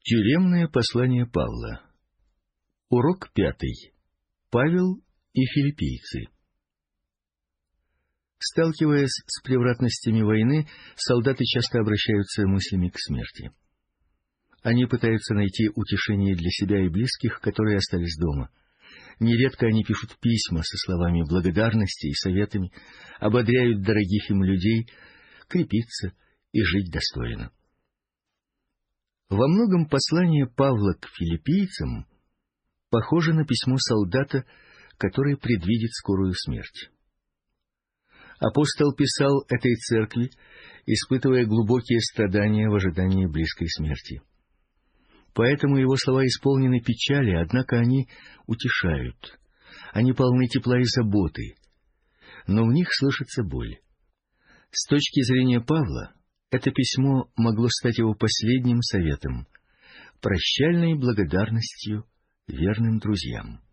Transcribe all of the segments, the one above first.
Тюремное послание Павла. Урок 5. Павел и филиппийцы. Сталкиваясь с превратностями войны, солдаты часто обращаются мыслями к смерти. Они пытаются найти утешение для себя и близких, которые остались дома. Нередко они пишут письма со словами благодарности и советами, ободряют дорогих им людей крепиться и жить достойно. Во многом послание Павла к филиппийцам похоже на письмо солдата, который предвидит скорую смерть. Апостол писал этой церкви, испытывая глубокие страдания в ожидании близкой смерти. Поэтому его слова исполнены печали, однако они утешают. Они полны тепла и заботы, но в них слышится боль. С точки зрения Павла, это письмо могло стать его последним советом, прощальной благодарностью верным друзьям.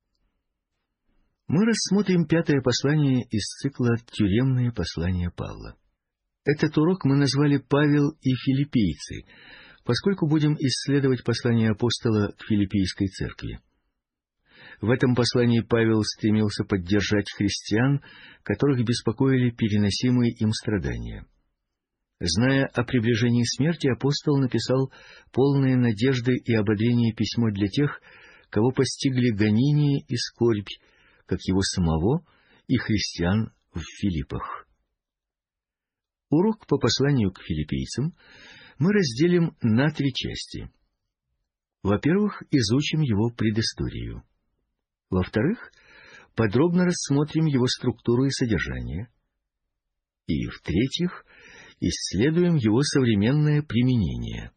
Мы рассмотрим 5-е послание из цикла «Тюремные послания Павла». Этот урок мы назвали «Павел и филиппийцы», поскольку будем исследовать послание апостола к филиппийской церкви. В этом послании Павел стремился поддержать христиан, которых беспокоили переносимые им страдания. Зная о приближении смерти, апостол написал полное надежды и ободрения письмо для тех, кого постигли гонения и скорбь, как его самого и христиан в Филиппах. Урок по посланию к филиппийцам мы разделим на 3 части. Во-первых, изучим его предысторию. Во-вторых, подробно рассмотрим его структуру и содержание. И, в-третьих, исследуем его современное применение.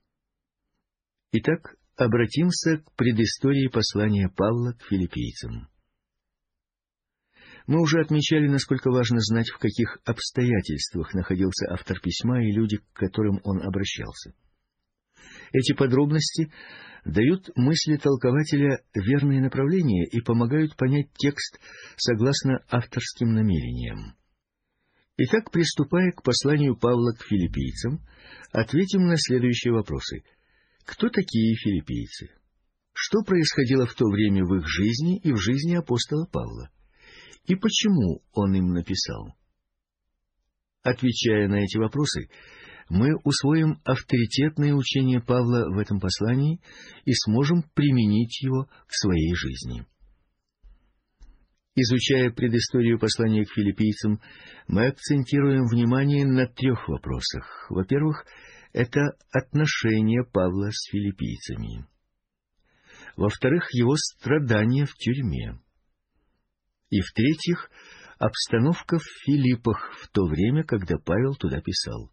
Итак, обратимся к предыстории послания Павла к филиппийцам. Мы уже отмечали, насколько важно знать, в каких обстоятельствах находился автор письма и люди, к которым он обращался. Эти подробности дают мысли толкователя верное направление и помогают понять текст согласно авторским намерениям. Итак, приступая к посланию Павла к филиппийцам, ответим на следующие вопросы. Кто такие филиппийцы? Что происходило в то время в их жизни и в жизни апостола Павла? И почему он им написал? Отвечая на эти вопросы, мы усвоим авторитетное учение Павла в этом послании и сможем применить его к своей жизни. Изучая предысторию послания к филиппийцам, мы акцентируем внимание на 3 вопросах. Во-первых, это отношения Павла с филиппийцами. Во-вторых, его страдания в тюрьме. И, в-третьих, обстановка в Филиппах в то время, когда Павел туда писал.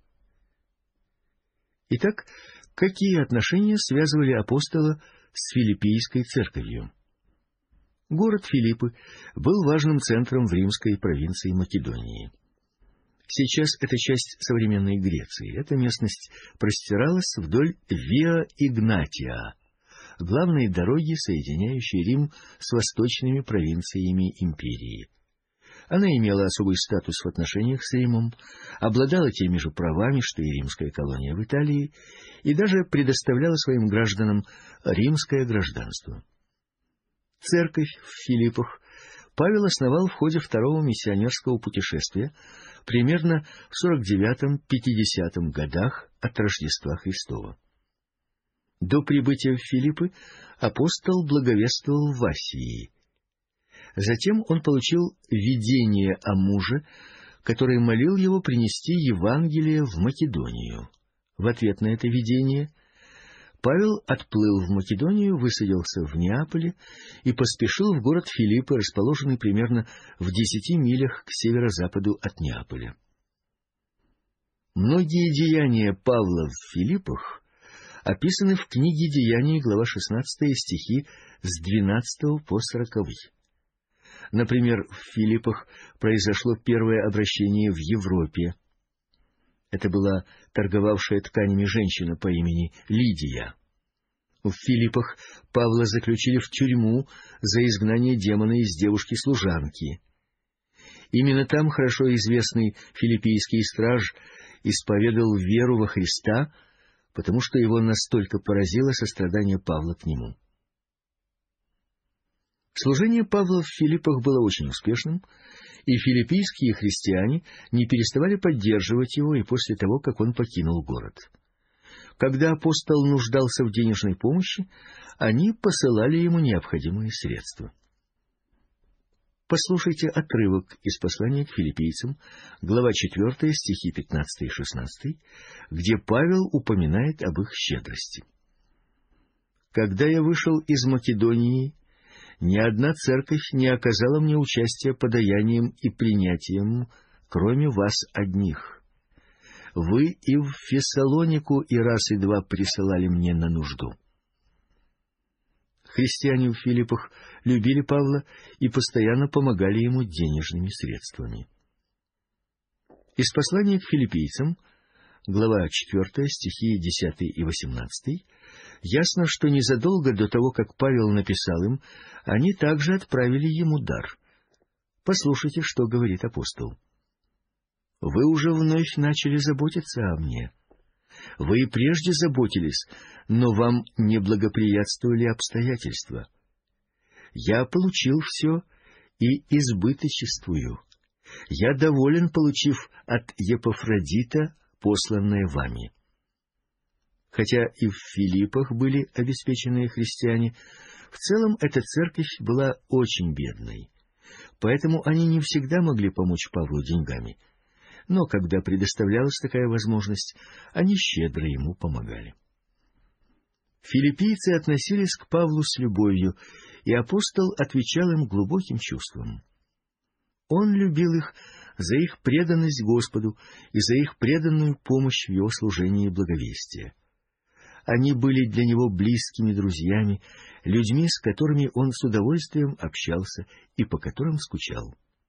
Итак, какие отношения связывали апостола с филиппийской церковью? Город Филиппы был важным центром в римской провинции Македонии. Сейчас это часть современной Греции. Эта местность простиралась вдоль Виа Игнатия, главной дороги, соединяющей Рим с восточными провинциями империи. Она имела особый статус в отношениях с Римом, обладала теми же правами, что и римская колония в Италии, и даже предоставляла своим гражданам римское гражданство. Церковь в Филиппах Павел основал в ходе 2-го миссионерского путешествия примерно в 49-50 годах от Рождества Христова. До прибытия в Филиппы апостол благовествовал в Асии. Затем он получил видение о муже, который молил его принести Евангелие в Македонию. В ответ на это видение Павел отплыл в Македонию, высадился в Неаполе и поспешил в город Филиппы, расположенный примерно в 10 милях к северо-западу от Неаполя. Многие деяния Павла в Филиппах описаны в книге «Деяний», глава 16, стихи с 12 по 40. Например, в Филиппах произошло первое обращение в Европе. Это была торговавшая тканями женщина по имени Лидия. В Филиппах Павла заключили в тюрьму за изгнание демона из девушки-служанки. Именно там хорошо известный филиппийский страж исповедовал веру во Христа, потому что его настолько поразило сострадание Павла к нему. Служение Павла в Филиппах было очень успешным, и филиппийские христиане не переставали поддерживать его и после того, как он покинул город. Когда апостол нуждался в денежной помощи, они посылали ему необходимые средства. Послушайте отрывок из послания к филиппийцам, глава 4, стихи 15 и 16, где Павел упоминает об их щедрости. «Когда я вышел из Македонии, ни одна церковь не оказала мне участия подаянием и принятием, кроме вас одних. Вы и в Фессалонику и раз и два присылали мне на нужду». Христиане в Филиппах любили Павла и постоянно помогали ему денежными средствами. Из послания к филиппийцам, глава 4, стихи 10 и 18, ясно, что незадолго до того, как Павел написал им, они также отправили ему дар. Послушайте, что говорит апостол. «Вы уже вновь начали заботиться о мне. Вы и прежде заботились, но вам не благоприятствовали обстоятельства. Я получил все и избыточествую. Я доволен, получив от Епафродита посланное вами». Хотя и в Филиппах были обеспеченные христиане, в целом эта церковь была очень бедной, поэтому они не всегда могли помочь Павлу деньгами. Но когда предоставлялась такая возможность, они щедро ему помогали. Филиппийцы относились к Павлу с любовью, и апостол отвечал им глубоким чувством. Он любил их за их преданность Господу и за их преданную помощь в его служении благовестия. Они были для него близкими друзьями, людьми, с которыми он с удовольствием общался и по которым скучал.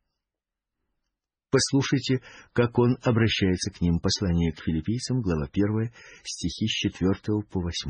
Послушайте, как он обращается к ним. Послание к филиппийцам, глава 1, стихи с 4 по 8.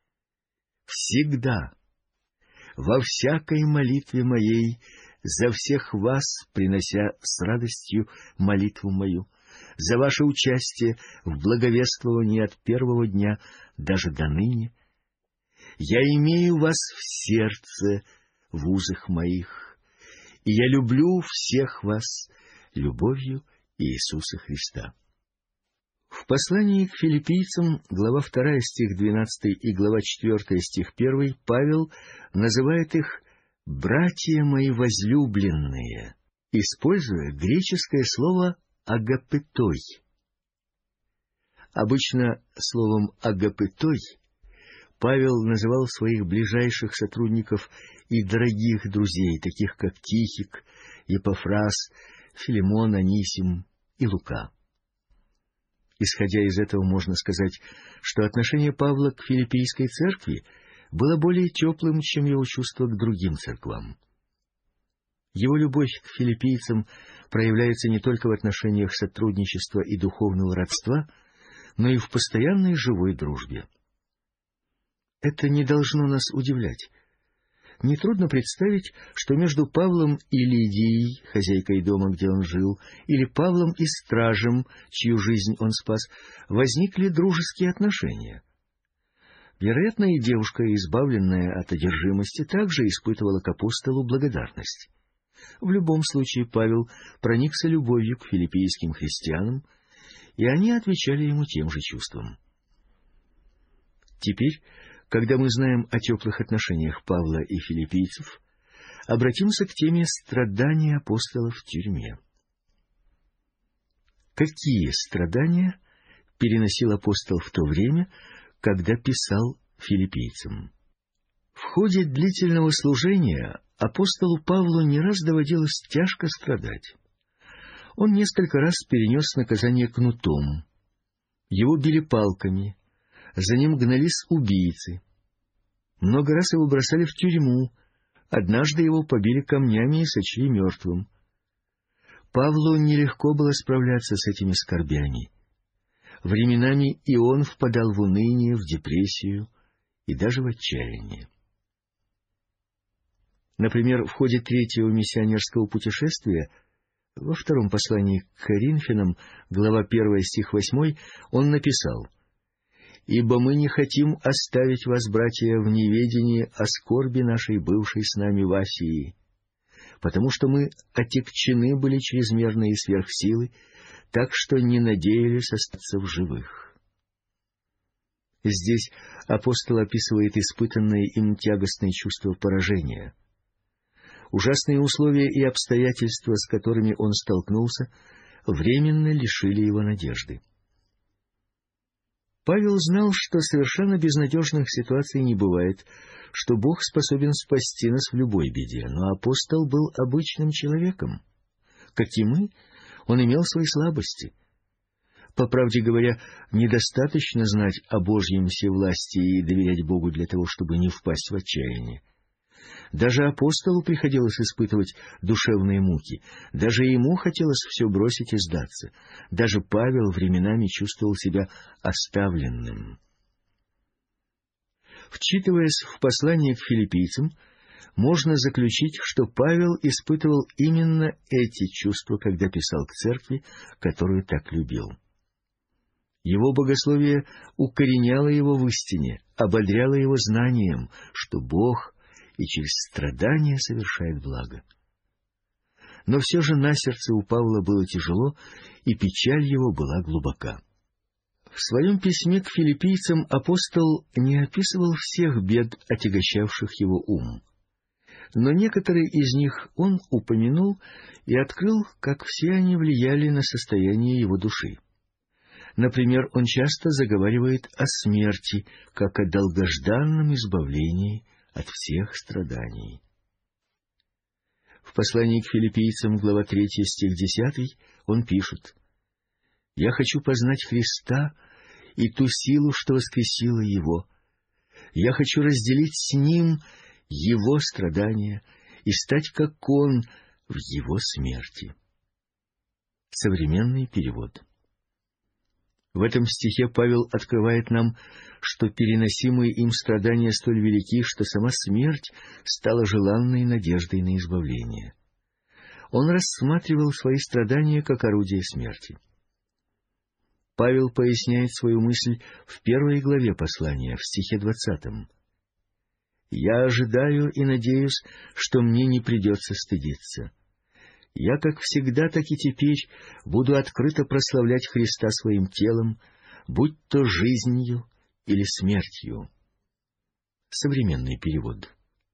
«Всегда, во всякой молитве моей, за всех вас, принося с радостью молитву мою, за ваше участие в благовествовании от первого дня даже до ныне, я имею вас в сердце, в узах моих, и я люблю всех вас любовью Иисуса Христа». В послании к филиппийцам, глава 2, стих 12 и глава 4, стих 1, Павел называет их «братья мои возлюбленные», используя греческое слово «агапетой». Обычно словом «агапетой» Павел называл своих ближайших сотрудников и дорогих друзей, таких как Тихик, Епафрас, Филимон, Анисим и Лука. Исходя из этого, можно сказать, что отношение Павла к филиппийской церкви было более теплым, чем его чувство к другим церквам. Его любовь к филиппийцам проявляется не только в отношениях сотрудничества и духовного родства, но и в постоянной живой дружбе. Это не должно нас удивлять. Нетрудно представить, что между Павлом и Лидией, хозяйкой дома, где он жил, или Павлом и стражем, чью жизнь он спас, возникли дружеские отношения. Вероятно, и девушка, избавленная от одержимости, также испытывала к апостолу благодарность. В любом случае Павел проникся любовью к филиппийским христианам, и они отвечали ему тем же чувством. Теперь, когда мы знаем о теплых отношениях Павла и филиппийцев, обратимся к теме страдания апостола в тюрьме. Какие страдания переносил апостол в то время, когда писал филиппийцам? В ходе длительного служения апостолу Павлу не раз доводилось тяжко страдать. Он несколько раз перенес наказание кнутом, его били палками, за ним гнались убийцы. Много раз его бросали в тюрьму, однажды его побили камнями и сочли мертвым. Павлу нелегко было справляться с этими скорбями. Временами и он впадал в уныние, в депрессию и даже в отчаяние. Например, в ходе третьего миссионерского путешествия, во втором послании к Коринфянам, глава 1, стих 8, он написал: Ибо мы не хотим оставить вас, братья, в неведении о скорби нашей бывшей с нами в Асии, потому что мы отягчены были чрезмерно и сверх силы, так что не надеялись остаться в живых». Здесь апостол описывает испытанное им тягостное чувство поражения. Ужасные условия и обстоятельства, с которыми он столкнулся, временно лишили его надежды. Павел знал, что совершенно безнадежных ситуаций не бывает, что Бог способен спасти нас в любой беде, но апостол был обычным человеком. Как и мы, он имел свои слабости. По правде говоря, недостаточно знать о Божьем всевластии и доверять Богу для того, чтобы не впасть в отчаяние. Даже апостолу приходилось испытывать душевные муки. Даже ему хотелось все бросить и сдаться. Даже Павел временами чувствовал себя оставленным. Вчитываясь в послание к филиппийцам, можно заключить, что Павел испытывал именно эти чувства, когда писал к церкви, которую так любил. Его богословие укореняло его в истине, ободряло его знанием, что Бог и через страдания совершает благо. Но все же на сердце у Павла было тяжело, и печаль его была глубока. В своем письме к филиппийцам апостол не описывал всех бед, отягощавших его ум. Но некоторые из них он упомянул и открыл, как все они влияли на состояние его души. Например, он часто заговаривает о смерти, как о долгожданном избавлении от всех страданий. В послании к филиппийцам, глава 3, стих 10, он пишет: «Я хочу познать Христа и ту силу, что воскресила Его. Я хочу разделить с Ним Его страдания и стать, как Он, в Его смерти». Современный перевод. В этом стихе Павел открывает нам, что переносимые им страдания столь велики, что сама смерть стала желанной надеждой на избавление. Он рассматривал свои страдания как орудие смерти. Павел поясняет свою мысль в 1 главе послания, в стихе 20. «Я ожидаю и надеюсь, что мне не придется стыдиться. Я, как всегда, так и теперь, буду открыто прославлять Христа своим телом, будь то жизнью или смертью». Современный перевод.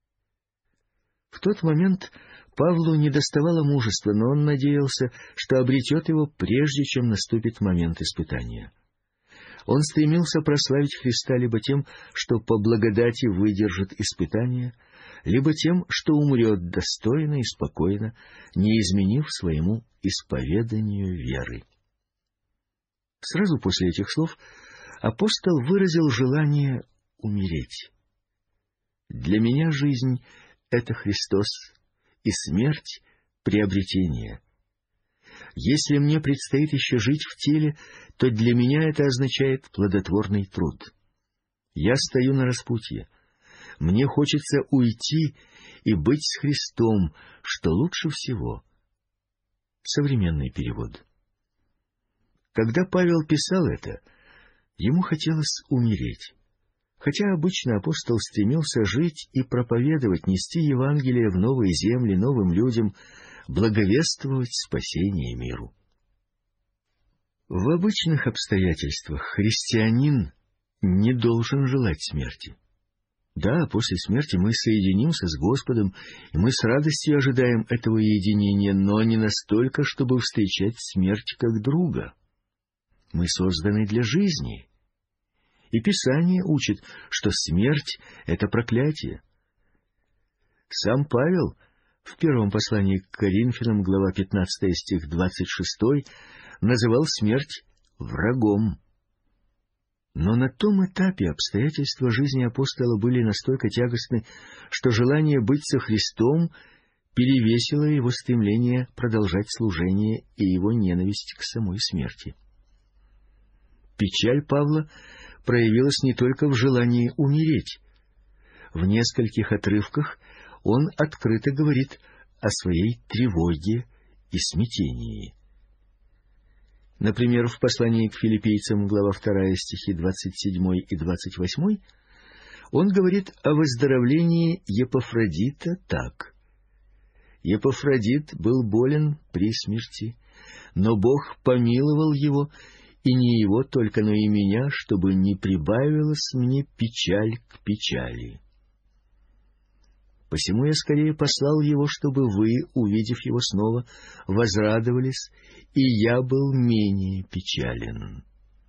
В тот момент Павлу недоставало мужества, но он надеялся, что обретет его, прежде чем наступит момент испытания. Он стремился прославить Христа либо тем, что по благодати выдержит испытание, либо тем, что умрет достойно и спокойно, не изменив своему исповеданию веры. Сразу после этих слов апостол выразил желание умереть. «Для меня жизнь — это Христос, и смерть — приобретение. Если мне предстоит еще жить в теле, то для меня это означает плодотворный труд. Я стою на распутье. Мне хочется уйти и быть с Христом, что лучше всего». Современный перевод. Когда Павел писал это, ему хотелось умереть. Хотя обычно апостол стремился жить и проповедовать, нести Евангелие в новые земли, новым людям, благовествовать спасение миру. В обычных обстоятельствах христианин не должен желать смерти. Да, после смерти мы соединимся с Господом, и мы с радостью ожидаем этого единения, но не настолько, чтобы встречать смерть как друга. Мы созданы для жизни. И Писание учит, что смерть — это проклятие. Сам Павел в первом послании к Коринфянам, глава 15, стих 26, называл смерть врагом. Но на том этапе обстоятельства жизни апостола были настолько тягостны, что желание быть со Христом перевесило его стремление продолжать служение и его ненависть к самой смерти. Печаль Павла проявилась не только в желании умереть. В нескольких отрывках он открыто говорит о своей тревоге и смятении. Например, в послании к филиппийцам, глава 2, стихи 27 и 28, он говорит о выздоровлении Епафродита так: «Епафродит был болен при смерти, но Бог помиловал его, и не его только, но и меня, чтобы не прибавилась мне печаль к печали. Посему я скорее послал его, чтобы вы, увидев его снова, возрадовались, и я был менее печален».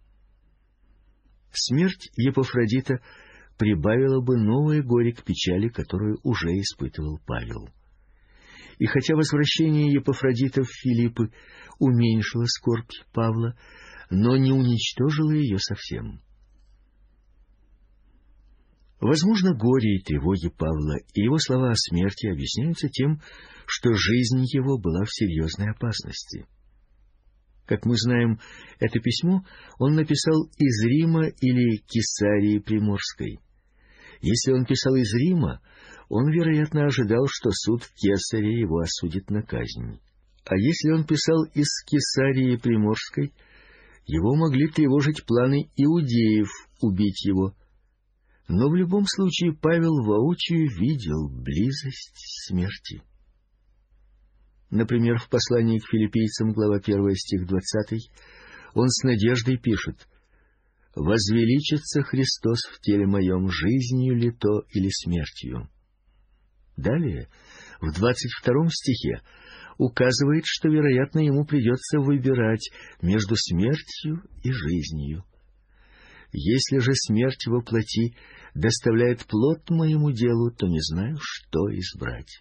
Смерть Епафродита прибавила бы новое горе к печали, которую уже испытывал Павел. И хотя возвращение Епафродита в Филиппы уменьшило скорбь Павла, но не уничтожило ее совсем. Возможно, горе и тревоги Павла и его слова о смерти объясняются тем, что жизнь его была в серьезной опасности. Как мы знаем, это письмо он написал из Рима или Кесарии Приморской. Если он писал из Рима, он, вероятно, ожидал, что суд в Кесаре его осудит на казнь. А если он писал из Кесарии Приморской, его могли тревожить планы иудеев убить его. Но в любом случае Павел воочию видел близость смерти. Например, в послании к филиппийцам, глава 1, стих 20, он с надеждой пишет: «Возвеличится Христос в теле моем, жизнью ли то или смертью». Далее, в 22 стихе, указывает, что, вероятно, ему придется выбирать между смертью и жизнью. «Если же смерть во плоти доставляет плод моему делу, то не знаю, что избрать».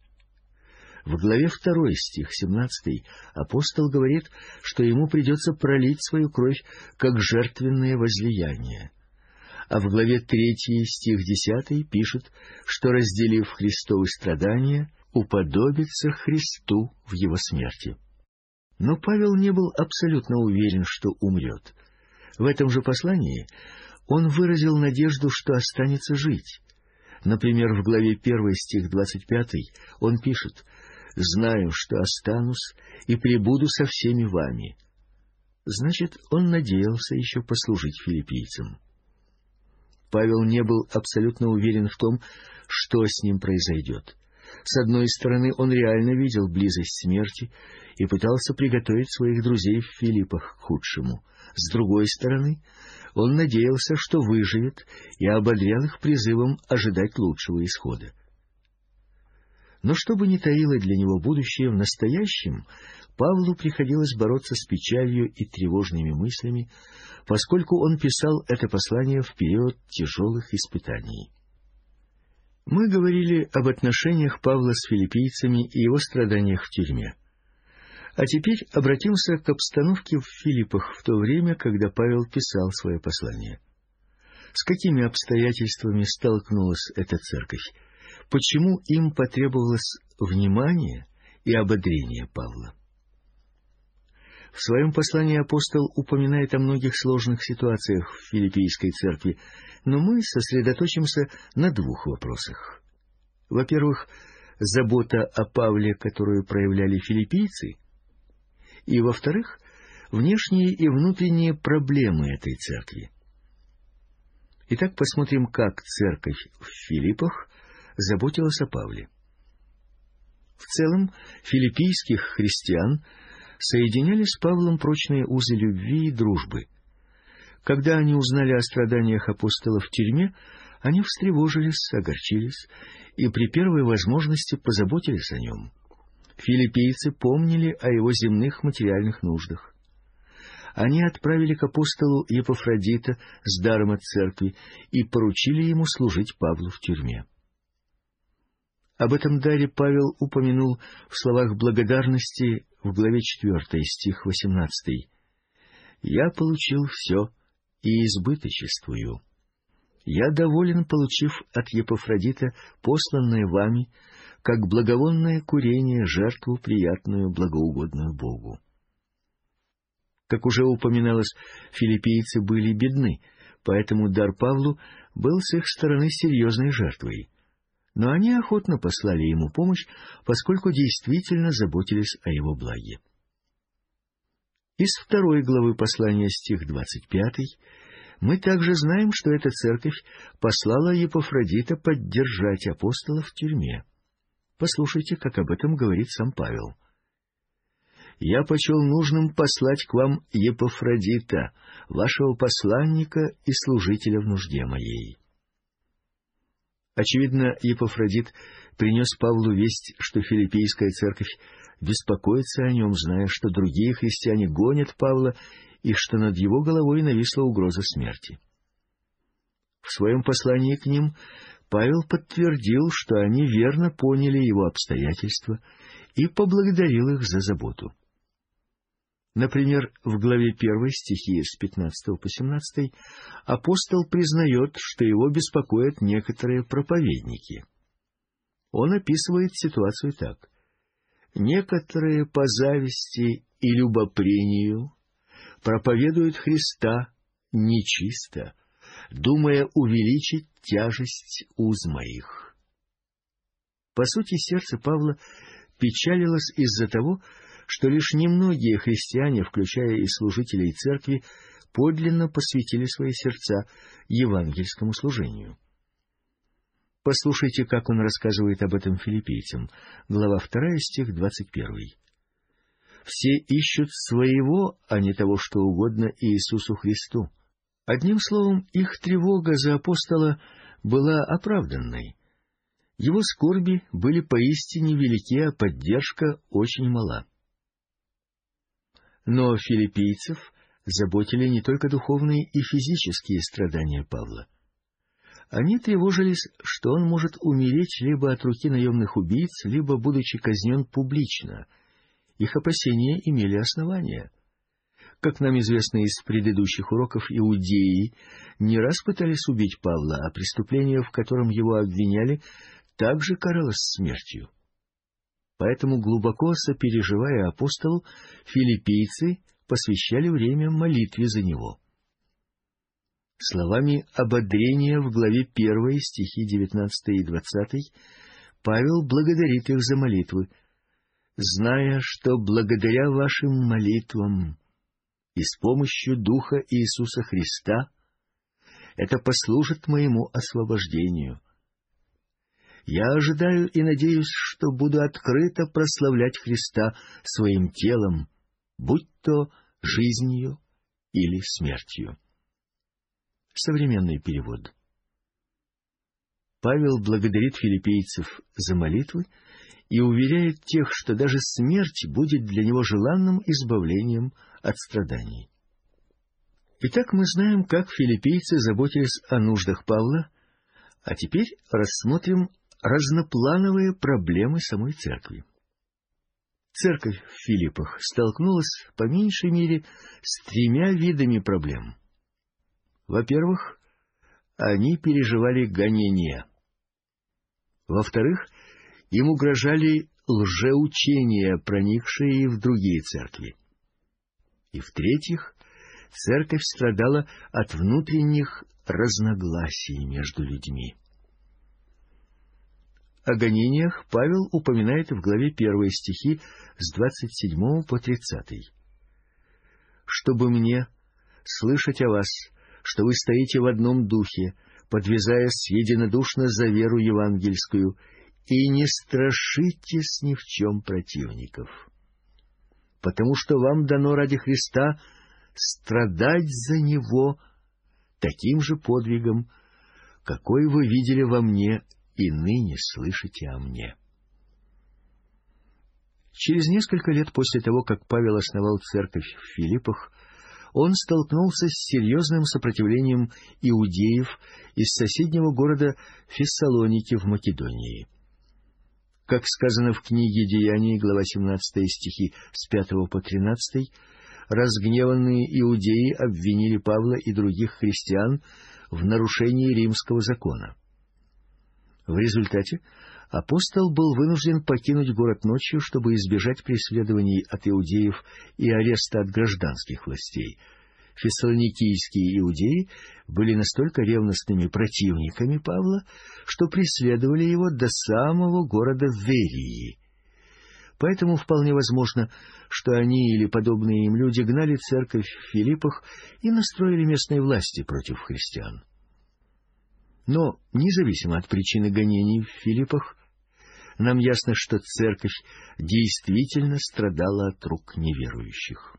В главе 2, стих 17, апостол говорит, что ему придется пролить свою кровь как жертвенное возлияние. А в главе 3, стих 10 пишет, что, разделив Христовы страдания, уподобится Христу в его смерти. Но Павел не был абсолютно уверен, что умрет. В этом же послании он выразил надежду, что останется жить. Например, в главе 1, стих 25 он пишет: «Знаю, что останусь и пребуду со всеми вами». Значит, он надеялся еще послужить филиппийцам. Павел не был абсолютно уверен в том, что с ним произойдет. С одной стороны, он реально видел близость смерти и пытался приготовить своих друзей в Филиппах к худшему. С другой стороны, он надеялся, что выживет, и ободрял их призывом ожидать лучшего исхода. Но что бы ни таило для него будущее, в настоящем Павлу приходилось бороться с печалью и тревожными мыслями, поскольку он писал это послание в период тяжелых испытаний. Мы говорили об отношениях Павла с филиппийцами и его страданиях в тюрьме. А теперь обратимся к обстановке в Филиппах в то время, когда Павел писал свое послание. С какими обстоятельствами столкнулась эта церковь? Почему им потребовалось внимание и ободрение Павла? В своем послании апостол упоминает о многих сложных ситуациях в филиппийской церкви, но мы сосредоточимся на двух вопросах. Во-первых, забота о Павле, которую проявляли филиппийцы, и, во-вторых, внешние и внутренние проблемы этой церкви. Итак, посмотрим, как церковь в Филиппах заботилась о Павле. В целом, филиппийских христиан соединяли с Павлом прочные узы любви и дружбы. Когда они узнали о страданиях апостола в тюрьме, они встревожились, огорчились и при первой возможности позаботились о нем. Филиппийцы помнили о его земных материальных нуждах. Они отправили к апостолу Епафродита с даром от церкви и поручили ему служить Павлу в тюрьме. Об этом даре Павел упомянул в словах благодарности в главе 4, стих 18. «Я получил все и избыточествую. Я доволен, получив от Епафродита посланное вами, как благовонное курение, жертву приятную, благоугодную Богу». Как уже упоминалось, филиппийцы были бедны, поэтому дар Павлу был с их стороны серьезной жертвой. Но они охотно послали ему помощь, поскольку действительно заботились о его благе. Из 2 главы послания, стих 25, мы также знаем, что эта церковь послала Епафродита поддержать апостола в тюрьме. Послушайте, как об этом говорит сам Павел. «Я почел нужным послать к вам Епафродита, вашего посланника и служителя в нужде моей». Очевидно, Епафродит принес Павлу весть, что филиппийская церковь беспокоится о нем, зная, что другие христиане гонят Павла и что над его головой нависла угроза смерти. В своем послании к ним Павел подтвердил, что они верно поняли его обстоятельства, и поблагодарил их за заботу. Например, в главе 1 стихи с 15 по 17 апостол признает, что его беспокоят некоторые проповедники. Он описывает ситуацию так: «Некоторые по зависти и любопрению проповедуют Христа нечисто, думая увеличить тяжесть уз моих». По сути, сердце Павла печалилось из-за того, что лишь немногие христиане, включая и служителей церкви, подлинно посвятили свои сердца евангельскому служению. Послушайте, как он рассказывает об этом филиппийцам. Глава 2, стих 21. «Все ищут своего, а не того, что угодно Иисусу Христу». Одним словом, их тревога за апостола была оправданной. Его скорби были поистине велики, а поддержка очень мала. Но филиппийцев заботили не только духовные и физические страдания Павла. Они тревожились, что он может умереть либо от руки наемных убийц, либо будучи казнен публично. Их опасения имели основания. Как нам известно из предыдущих уроков, иудеи не раз пытались убить Павла, а преступление, в котором его обвиняли, также каралось смертью. Поэтому, глубоко сопереживая апостолу, филиппийцы посвящали время молитве за него. Словами ободрения в главе 1, стихи 19 и 20, Павел благодарит их за молитвы, «зная, что благодаря вашим молитвам и с помощью Духа Иисуса Христа это послужит моему освобождению. Я ожидаю и надеюсь, что буду открыто прославлять Христа своим телом, будь то жизнью или смертью». Современный перевод. Павел благодарит филиппийцев за молитвы и уверяет тех, что даже смерть будет для него желанным избавлением от страданий. Итак, мы знаем, как филиппийцы заботились о нуждах Павла, а теперь рассмотрим разноплановые проблемы самой церкви. Церковь в Филиппах столкнулась, по меньшей мере, с 3 видами проблем. Во-первых, они переживали гонения. Во-вторых, им угрожали лжеучения, проникшие в другие церкви. И в-третьих, церковь страдала от внутренних разногласий между людьми. О гонениях Павел упоминает в главе 1 стихи с 27 по 30. «Чтобы мне слышать о вас, что вы стоите в одном духе, подвязаясь единодушно за веру евангельскую, и не страшитесь ни в чем противников. Потому что вам дано ради Христа страдать за Него таким же подвигом, какой вы видели во мне и ныне слышите о мне». Через несколько лет после того, как Павел основал церковь в Филиппах, он столкнулся с серьезным сопротивлением иудеев из соседнего города Фессалоники в Македонии. Как сказано в книге «Деяний», глава 17, стихи с 5 по 13, разгневанные иудеи обвинили Павла и других христиан в нарушении римского закона. В результате апостол был вынужден покинуть город ночью, чтобы избежать преследований от иудеев и ареста от гражданских властей. Фессалоникийские иудеи были настолько ревностными противниками Павла, что преследовали его до самого города Верии. Поэтому вполне возможно, что они или подобные им люди гнали церковь в Филиппах и настроили местные власти против христиан. Но, независимо от причины гонений в Филиппах, нам ясно, что церковь действительно страдала от рук неверующих.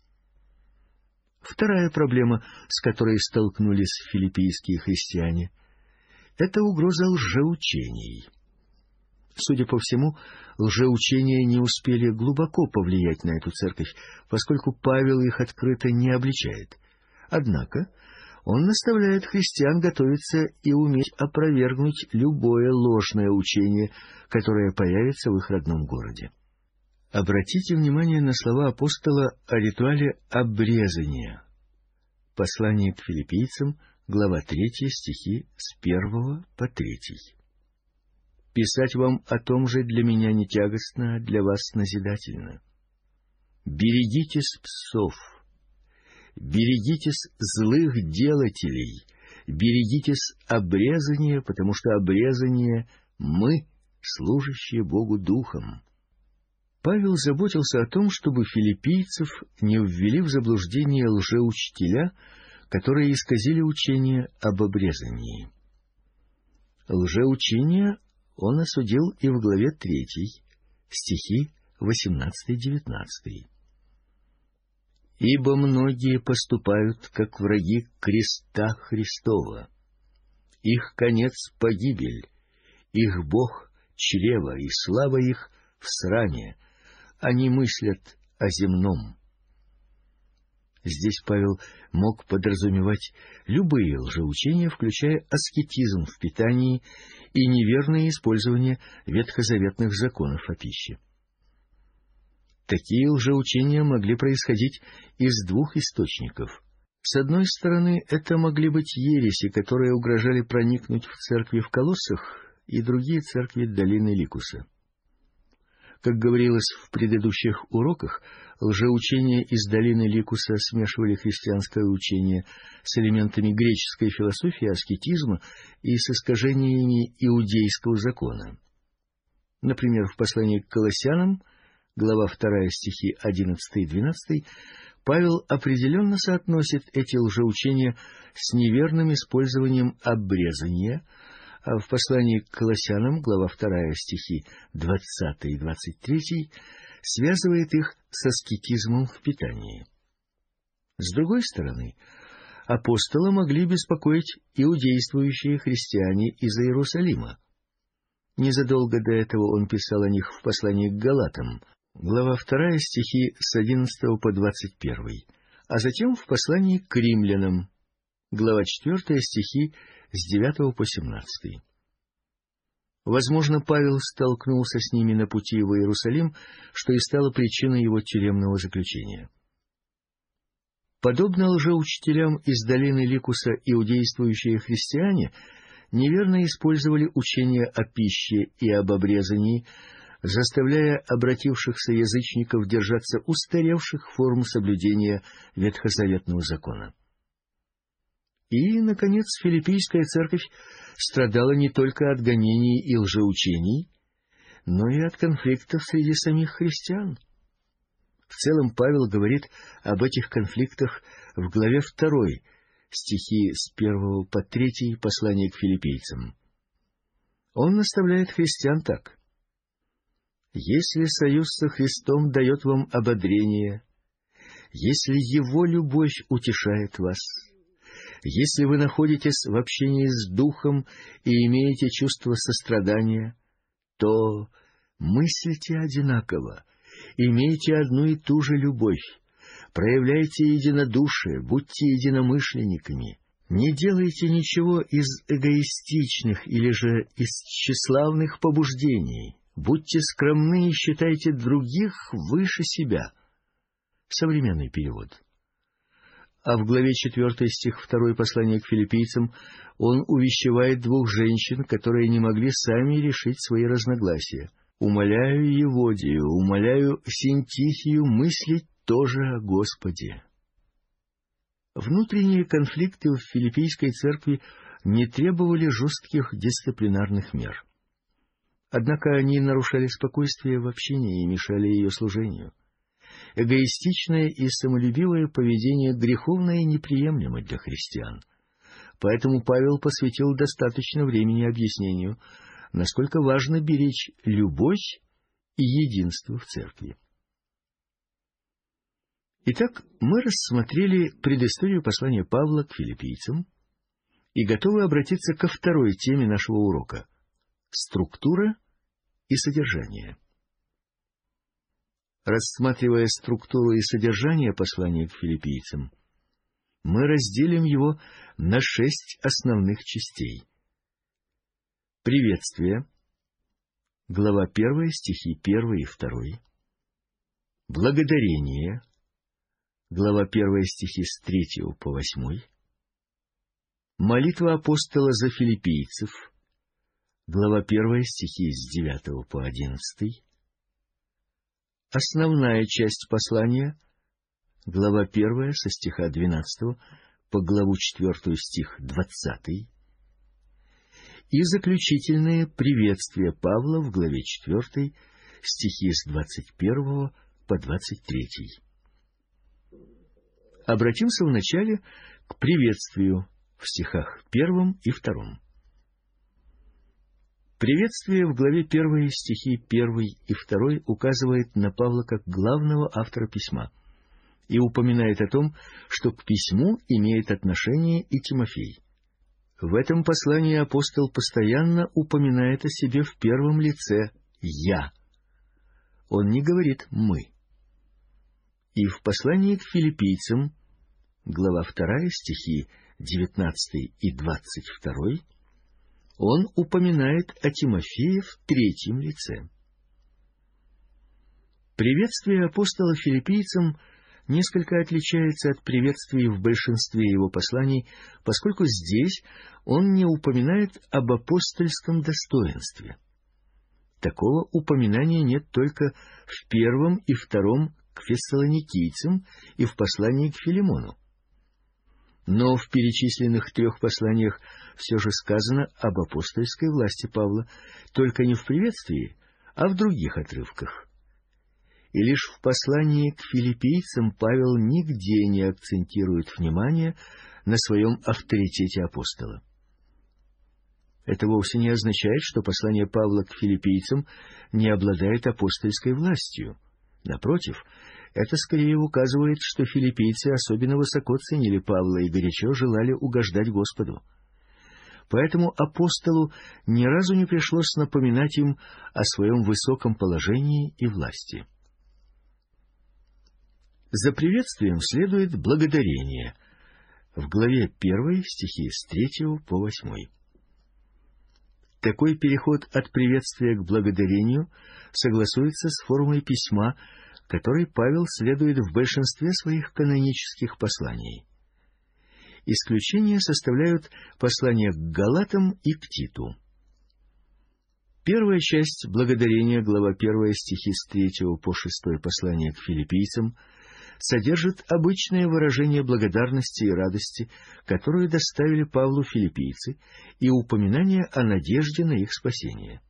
Вторая проблема, с которой столкнулись филиппийские христиане, это угроза лжеучений. Судя по всему, лжеучения не успели глубоко повлиять на эту церковь, поскольку Павел их открыто не обличает. Однако он наставляет христиан готовиться и уметь опровергнуть любое ложное учение, которое появится в их родном городе. Обратите внимание на слова апостола о ритуале обрезания. Послание к филиппийцам, глава 3, стихи с 1 по 3. «Писать вам о том же для меня не тягостно, а для вас назидательно. Берегитесь псов, берегитесь злых делателей, берегитесь обрезания, потому что обрезание мы, служащие Богу Духом». Павел заботился о том, чтобы филиппийцев не ввели в заблуждение лжеучителя, которые исказили учение об обрезании. Лжеучение он осудил и в главе 3, стихи 18-19. «Ибо многие поступают, как враги креста Христова. Их конец — погибель, их Бог — чрево, и слава их в сраме. Они мыслят о земном». Здесь Павел мог подразумевать любые лжеучения, включая аскетизм в питании и неверное использование ветхозаветных законов о пище. Такие лжеучения могли происходить из двух источников. С одной стороны, это могли быть ереси, которые угрожали проникнуть в церкви в Колоссах и другие церкви долины Ликуса. Как говорилось в предыдущих уроках, лжеучения из долины Ликуса смешивали христианское учение с элементами греческой философии, аскетизма и с искажениями иудейского закона. Например, в послании к Колоссянам, глава 2, стихи 11 и 12, Павел определенно соотносит эти лжеучения с неверным использованием обрезания, а в послании к Колоссянам, глава 2, стихи 20 и 23, связывает их с аскетизмом в питании. С другой стороны, апостола могли беспокоить иудействующие христиане из Иерусалима. Незадолго до этого он писал о них в послании к Галатам, глава 2, стихи с 11 по 21, а затем в послании к римлянам, глава 4, стихи с 9 по 17. Возможно, Павел столкнулся с ними на пути в Иерусалим, что и стало причиной его тюремного заключения. Подобно лжеучителям из долины Ликуса, иудействующие христиане неверно использовали учение о пище и об обрезании, заставляя обратившихся язычников держаться устаревших форм соблюдения ветхозаветного закона. И, наконец, филиппийская церковь страдала не только от гонений и лжеучений, но и от конфликтов среди самих христиан. В целом Павел говорит об этих конфликтах в главе 2, стихи с 1 по 3 послания к филиппийцам. Он наставляет христиан так: «Если союз со Христом дает вам ободрение, если Его любовь утешает вас, если вы находитесь в общении с Духом и имеете чувство сострадания, то мыслите одинаково, имейте одну и ту же любовь, проявляйте единодушие, будьте единомышленниками, не делайте ничего из эгоистичных или же из тщеславных побуждений, будьте скромны и считайте других выше себя». Современный перевод. А в главе 4, стих 2 послания к филиппийцам он увещевает двух женщин, которые не могли сами решить свои разногласия. «Умоляю Еводию, умоляю Синтихию мыслить тоже о Господе». Внутренние конфликты в филиппийской церкви не требовали жестких дисциплинарных мер. Однако они нарушали спокойствие в общине и мешали ее служению. Эгоистичное и самолюбивое поведение греховно и неприемлемо для христиан. Поэтому Павел посвятил достаточно времени объяснению, насколько важно беречь любовь и единство в церкви. Итак, мы рассмотрели предысторию послания Павла к филиппийцам и готовы обратиться ко второй теме нашего урока — структура и содержание. Рассматривая структуру и содержание послания к филиппийцам, мы разделим его на 6 основных частей. Приветствие, глава 1, стихи 1 и 2. Благодарение, глава 1, стихи с 3 по 8. Молитва апостола за филиппийцев, глава 1, стихи с 9 по 11. Основная часть послания, глава 1, со стиха 12 по главу 4, стих 20. И заключительное приветствие Павла в главе 4, стихи с 21 по 23. Обратимся вначале к приветствию в стихах 1 и 2. Приветствие в главе 1, стихи 1 и 2 указывает на Павла как главного автора письма и упоминает о том, что к письму имеет отношение и Тимофей. В этом послании апостол постоянно упоминает о себе в первом лице «я». Он не говорит «мы». И в послании к филиппийцам, глава 2, стихи 19 и 22, он упоминает о Тимофее в третьем лице. Приветствие апостола филиппийцам несколько отличается от приветствий в большинстве его посланий, поскольку здесь он не упоминает об апостольском достоинстве. Такого упоминания нет только в 1 и 2 к фессалоникийцам и в послании к Филимону. Но в перечисленных 3 посланиях все же сказано об апостольской власти Павла, только не в приветствии, а в других отрывках. И лишь в послании к филиппийцам Павел нигде не акцентирует внимание на своем авторитете апостола. Это вовсе не означает, что послание Павла к филиппийцам не обладает апостольской властью. Напротив, это скорее указывает, что филиппийцы особенно высоко ценили Павла и горячо желали угождать Господу. Поэтому апостолу ни разу не пришлось напоминать им о своем высоком положении и власти. За приветствием следует благодарение в главе 1, стихи с 3 по 8. Такой переход от приветствия к благодарению согласуется с формой письма, которой Павел следует в большинстве своих канонических посланий. Исключения составляют послания к Галатам и к Титу. Первая часть благодарения, глава 1, стихи с 3 по 6 послания к филиппийцам, содержит обычное выражение благодарности и радости, которую доставили Павлу филиппийцы, и упоминание о надежде на их спасение.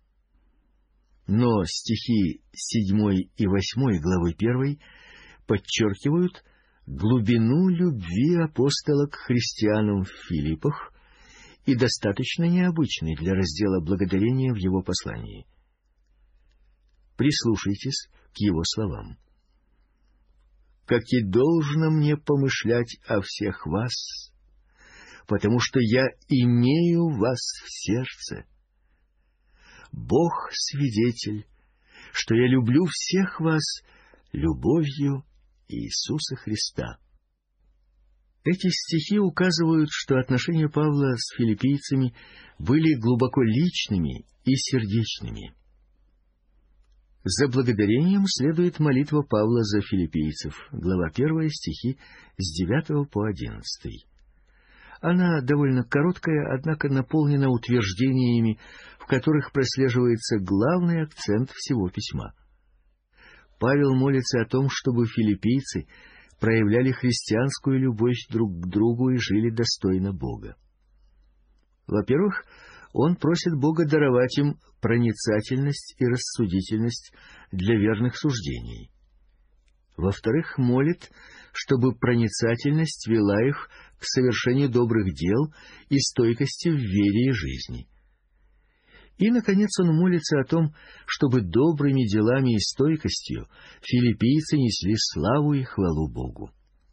Но стихи 7 и 8 главы 1 подчеркивают глубину любви апостола к христианам в Филиппах и достаточно необычны для раздела благодарения в его послании. Прислушайтесь к его словам. «Как и должно мне помышлять о всех вас, потому что я имею вас в сердце. Бог свидетель, что я люблю всех вас любовью Иисуса Христа». Эти стихи указывают, что отношения Павла с филиппийцами были глубоко личными и сердечными. За благодарением следует молитва Павла за филиппийцев, глава 1, стихи с 9 по 11. Она довольно короткая, однако наполнена утверждениями, в которых прослеживается главный акцент всего письма. Павел молится о том, чтобы филиппийцы проявляли христианскую любовь друг к другу и жили достойно Бога. Во-первых, он просит Бога даровать им проницательность и рассудительность для верных суждений. Во-вторых, молит, чтобы проницательность вела их к совершению добрых дел и стойкости в вере и жизни. И, наконец, он молится о том, чтобы добрыми делами и стойкостью филиппийцы несли славу и хвалу Богу.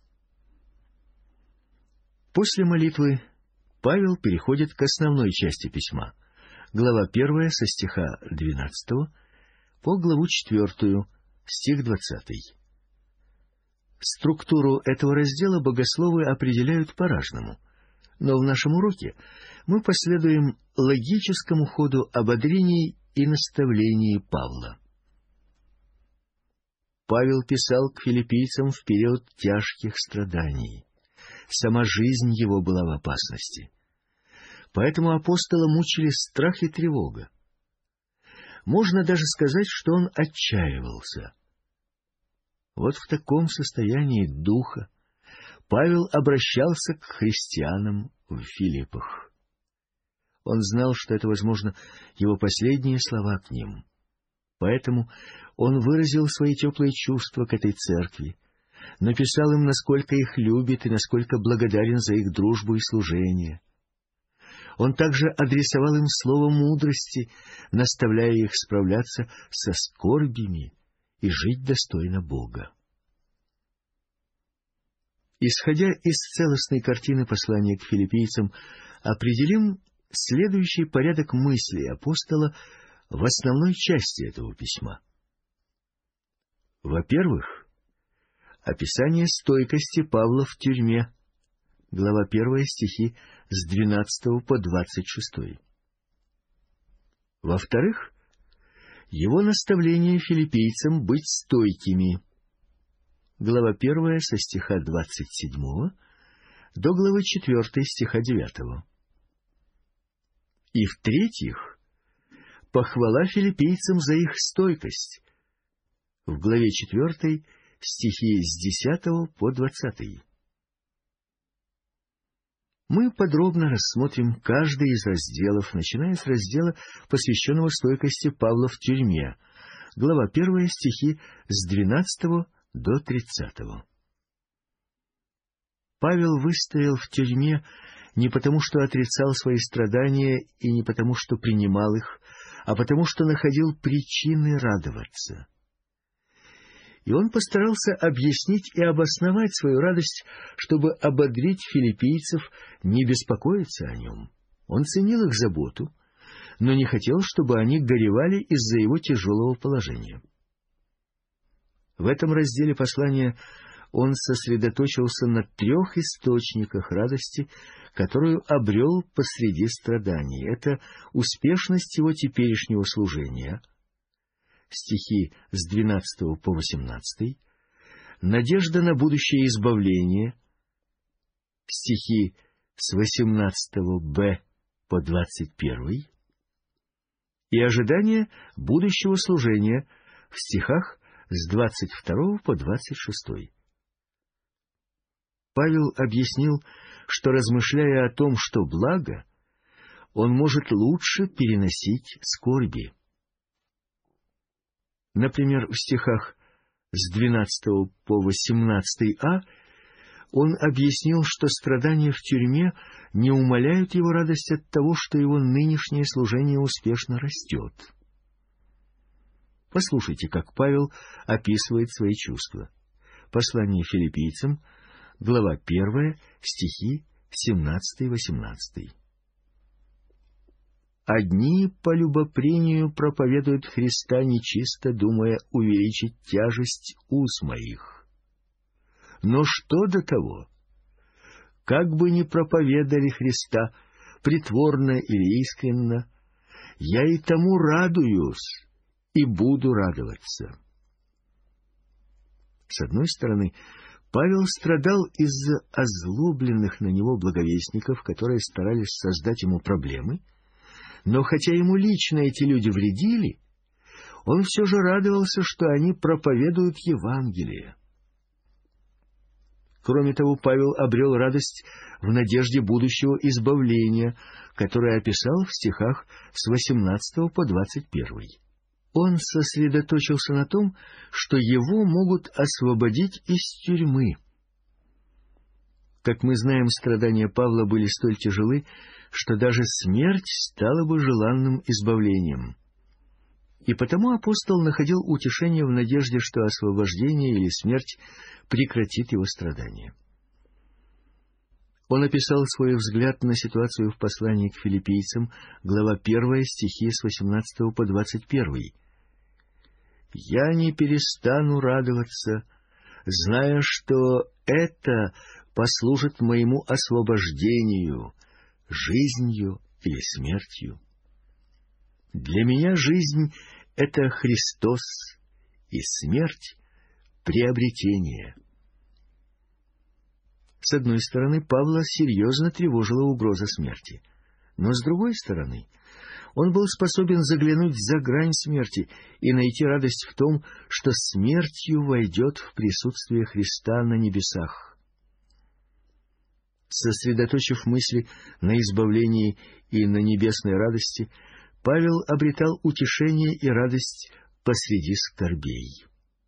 После молитвы Павел переходит к основной части письма, глава 1 со стиха 12 по главу 4, стих 20. Структуру этого раздела богословы определяют по-разному, но в нашем уроке мы последуем логическому ходу ободрений и наставлений Павла. Павел писал к филиппийцам в период тяжких страданий. Сама жизнь его была в опасности. Поэтому апостола мучили страх и тревога. Можно даже сказать, что он отчаивался. Вот в таком состоянии духа Павел обращался к христианам в Филиппах. Он знал, что это, возможно, его последние слова к ним. Поэтому он выразил свои теплые чувства к этой церкви, написал им, насколько их любит и насколько благодарен за их дружбу и служение. Он также адресовал им слово мудрости, наставляя их справляться со скорбями и жить достойно Бога. Исходя из целостной картины послания к филиппийцам, определим следующий порядок мыслей апостола в основной части этого письма. Во-первых, описание стойкости Павла в тюрьме, глава 1, стихи с 12 по 26. Во-вторых, его наставление филиппийцам быть стойкими, глава 1 со стиха 27 до главы 4 стиха 9. И в-третьих, похвала филиппийцам за их стойкость, в главе 4 стихи с 10 по 20. Мы подробно рассмотрим каждый из разделов, начиная с раздела, посвященного стойкости Павла в тюрьме, глава 1 стихи с 12 до 30. Павел выстоял в тюрьме не потому, что отрицал свои страдания, и не потому, что принимал их, а потому, что находил причины радоваться. И он постарался объяснить и обосновать свою радость, чтобы ободрить филиппийцев не беспокоиться о нем. Он ценил их заботу, но не хотел, чтобы они горевали из-за его тяжелого положения. В этом разделе послания он сосредоточился на 3 источниках радости, которую обрел посреди страданий. Это успешность его теперешнего служения, стихи с 12 по 18, надежда на будущее избавление, стихи с 18б по 21, и ожидание будущего служения в стихах с 22 по 26. Павел объяснил, что, размышляя о том, что благо, он может лучше переносить скорби. Например, в стихах с 12 по 18а он объяснил, что страдания в тюрьме не умаляют его радость от того, что его нынешнее служение успешно растет. Послушайте, как Павел описывает свои чувства. Послание филиппийцам, глава 1, стихи 17 и 18. «Одни по любопрению проповедуют Христа нечисто, думая увеличить тяжесть уз моих. Но что до того? Как бы ни проповедали Христа, притворно или искренно, я и тому радуюсь и буду радоваться». С одной стороны, Павел страдал из-за озлобленных на него благовестников, которые старались создать ему проблемы, но хотя ему лично эти люди вредили, он все же радовался, что они проповедуют Евангелие. Кроме того, Павел обрел радость в надежде будущего избавления, которое описал в стихах с 18 по 21. Он сосредоточился на том, что его могут освободить из тюрьмы. Как мы знаем, страдания Павла были столь тяжелы, что даже смерть стала бы желанным избавлением. И потому апостол находил утешение в надежде, что освобождение или смерть прекратит его страдания. Он описал свой взгляд на ситуацию в послании к филиппийцам, глава 1, стихи с 18 по 21. «Я не перестану радоваться, зная, что это послужит моему освобождению, жизнью или смертью. Для меня жизнь — это Христос, и смерть — приобретение». С одной стороны, Павла серьезно тревожила угроза смерти, но с другой стороны, он был способен заглянуть за грань смерти и найти радость в том, что смертью войдет в присутствие Христа на небесах. Сосредоточив мысли на избавлении и на небесной радости, Павел обретал утешение и радость посреди скорбей.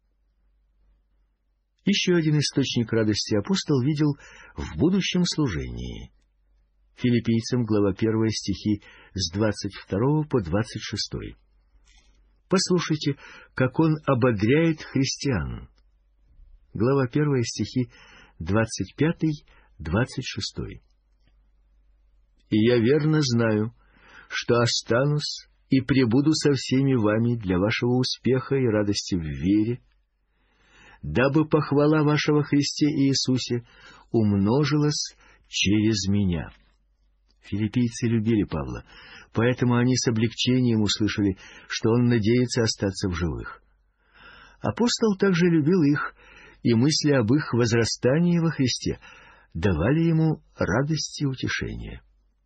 Еще один источник радости апостол видел в будущем служении. Филиппийцам, глава 1, стихи с 22 по 26. Послушайте, как он ободряет христиан. Глава 1, стихи 25-26. «И я верно знаю, что останусь и пребуду со всеми вами для вашего успеха и радости в вере, дабы похвала ваша во Христе Иисусе умножилась через меня». Филиппийцы любили Павла, поэтому они с облегчением услышали, что он надеется остаться в живых. Апостол также любил их, и мысли об их возрастании во Христе давали ему радость и утешение.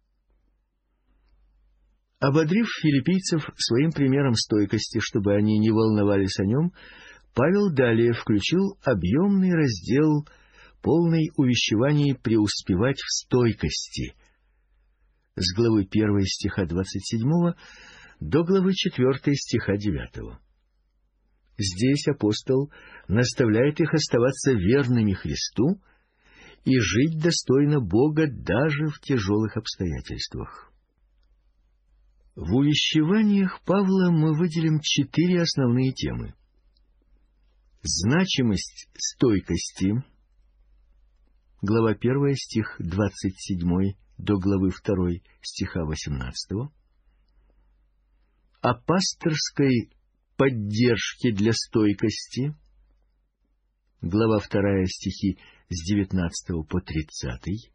Ободрив филиппийцев своим примером стойкости, чтобы они не волновались о нем, Павел далее включил объемный раздел, полный увещеваний преуспевать в стойкости, с главы 1 стиха 27 до главы 4 стиха 9. Здесь апостол наставляет их оставаться верными Христу и жить достойно Бога даже в тяжелых обстоятельствах. В увещеваниях Павла мы выделим 4 основные темы. Значимость стойкости, глава 1, стих 27 до главы 2, стиха 18, о пасторской поддержке для стойкости, глава 2, стихи с 19 по 30,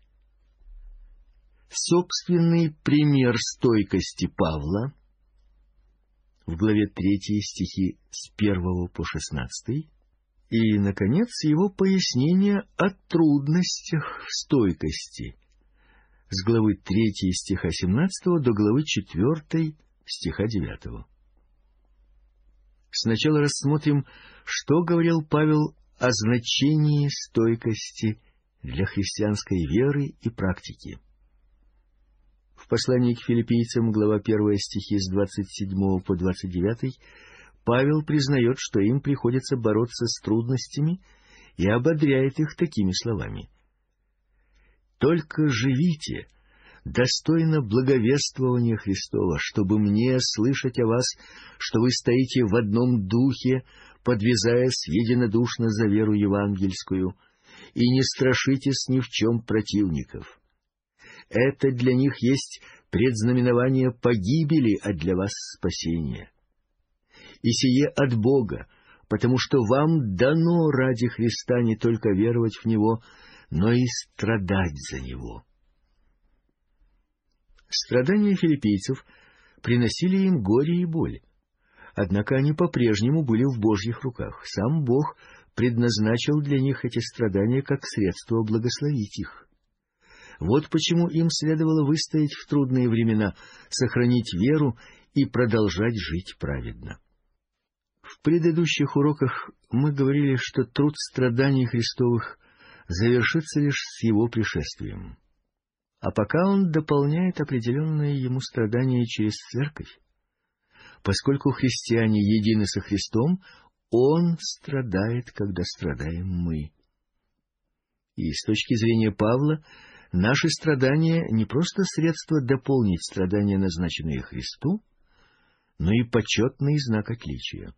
собственный пример стойкости Павла, в главе 3, стихи с 1 по 16, и, наконец, его пояснение о трудностях в стойкости, с главы 3 стиха 17 до главы 4 стиха 9. Сначала рассмотрим, что говорил Павел о значении стойкости для христианской веры и практики. В послании к филиппийцам, глава 1, стихи с 27 по 29, Павел признает, что им приходится бороться с трудностями, и ободряет их такими словами: «Только живите достойно благовествования Христова, чтобы мне слышать о вас, что вы стоите в одном духе, подвязаясь единодушно за веру евангельскую, и не страшитесь ни в чем противников. Это для них есть предзнаменование погибели, а для вас спасение. И сие от Бога, потому что вам дано ради Христа не только веровать в Него, но и страдать за Него». Страдания филиппийцев приносили им горе и боль, однако они по-прежнему были в Божьих руках. Сам Бог предназначил для них эти страдания как средство благословить их. Вот почему им следовало выстоять в трудные времена, сохранить веру и продолжать жить праведно. В предыдущих уроках мы говорили, что труд страданий Христовых завершится лишь с Его пришествием. А пока он дополняет определенное ему страдание через церковь. Поскольку христиане едины со Христом, он страдает, когда страдаем мы. И с точки зрения Павла, наши страдания не просто средство дополнить страдания, назначенные Христу, но и почетный знак отличия.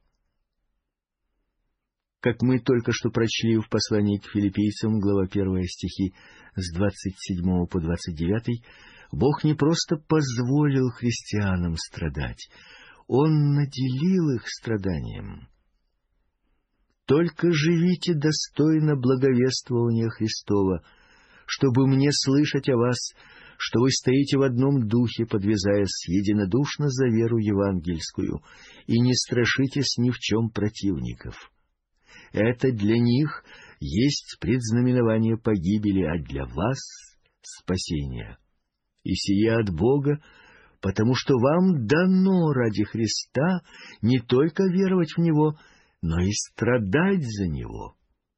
Как мы только что прочли в послании к филиппийцам, глава 1, стихи с 27 по 29, Бог не просто позволил христианам страдать, Он наделил их страданием. «Только живите достойно благовествования Христова, чтобы мне слышать о вас, что вы стоите в одном духе, подвязаясь единодушно за веру евангельскую, и не страшитесь ни в чем противников. Это для них есть предзнаменование погибели, а для вас — спасение. И сие от Бога, потому что вам дано ради Христа не только веровать в Него, но и страдать за Него».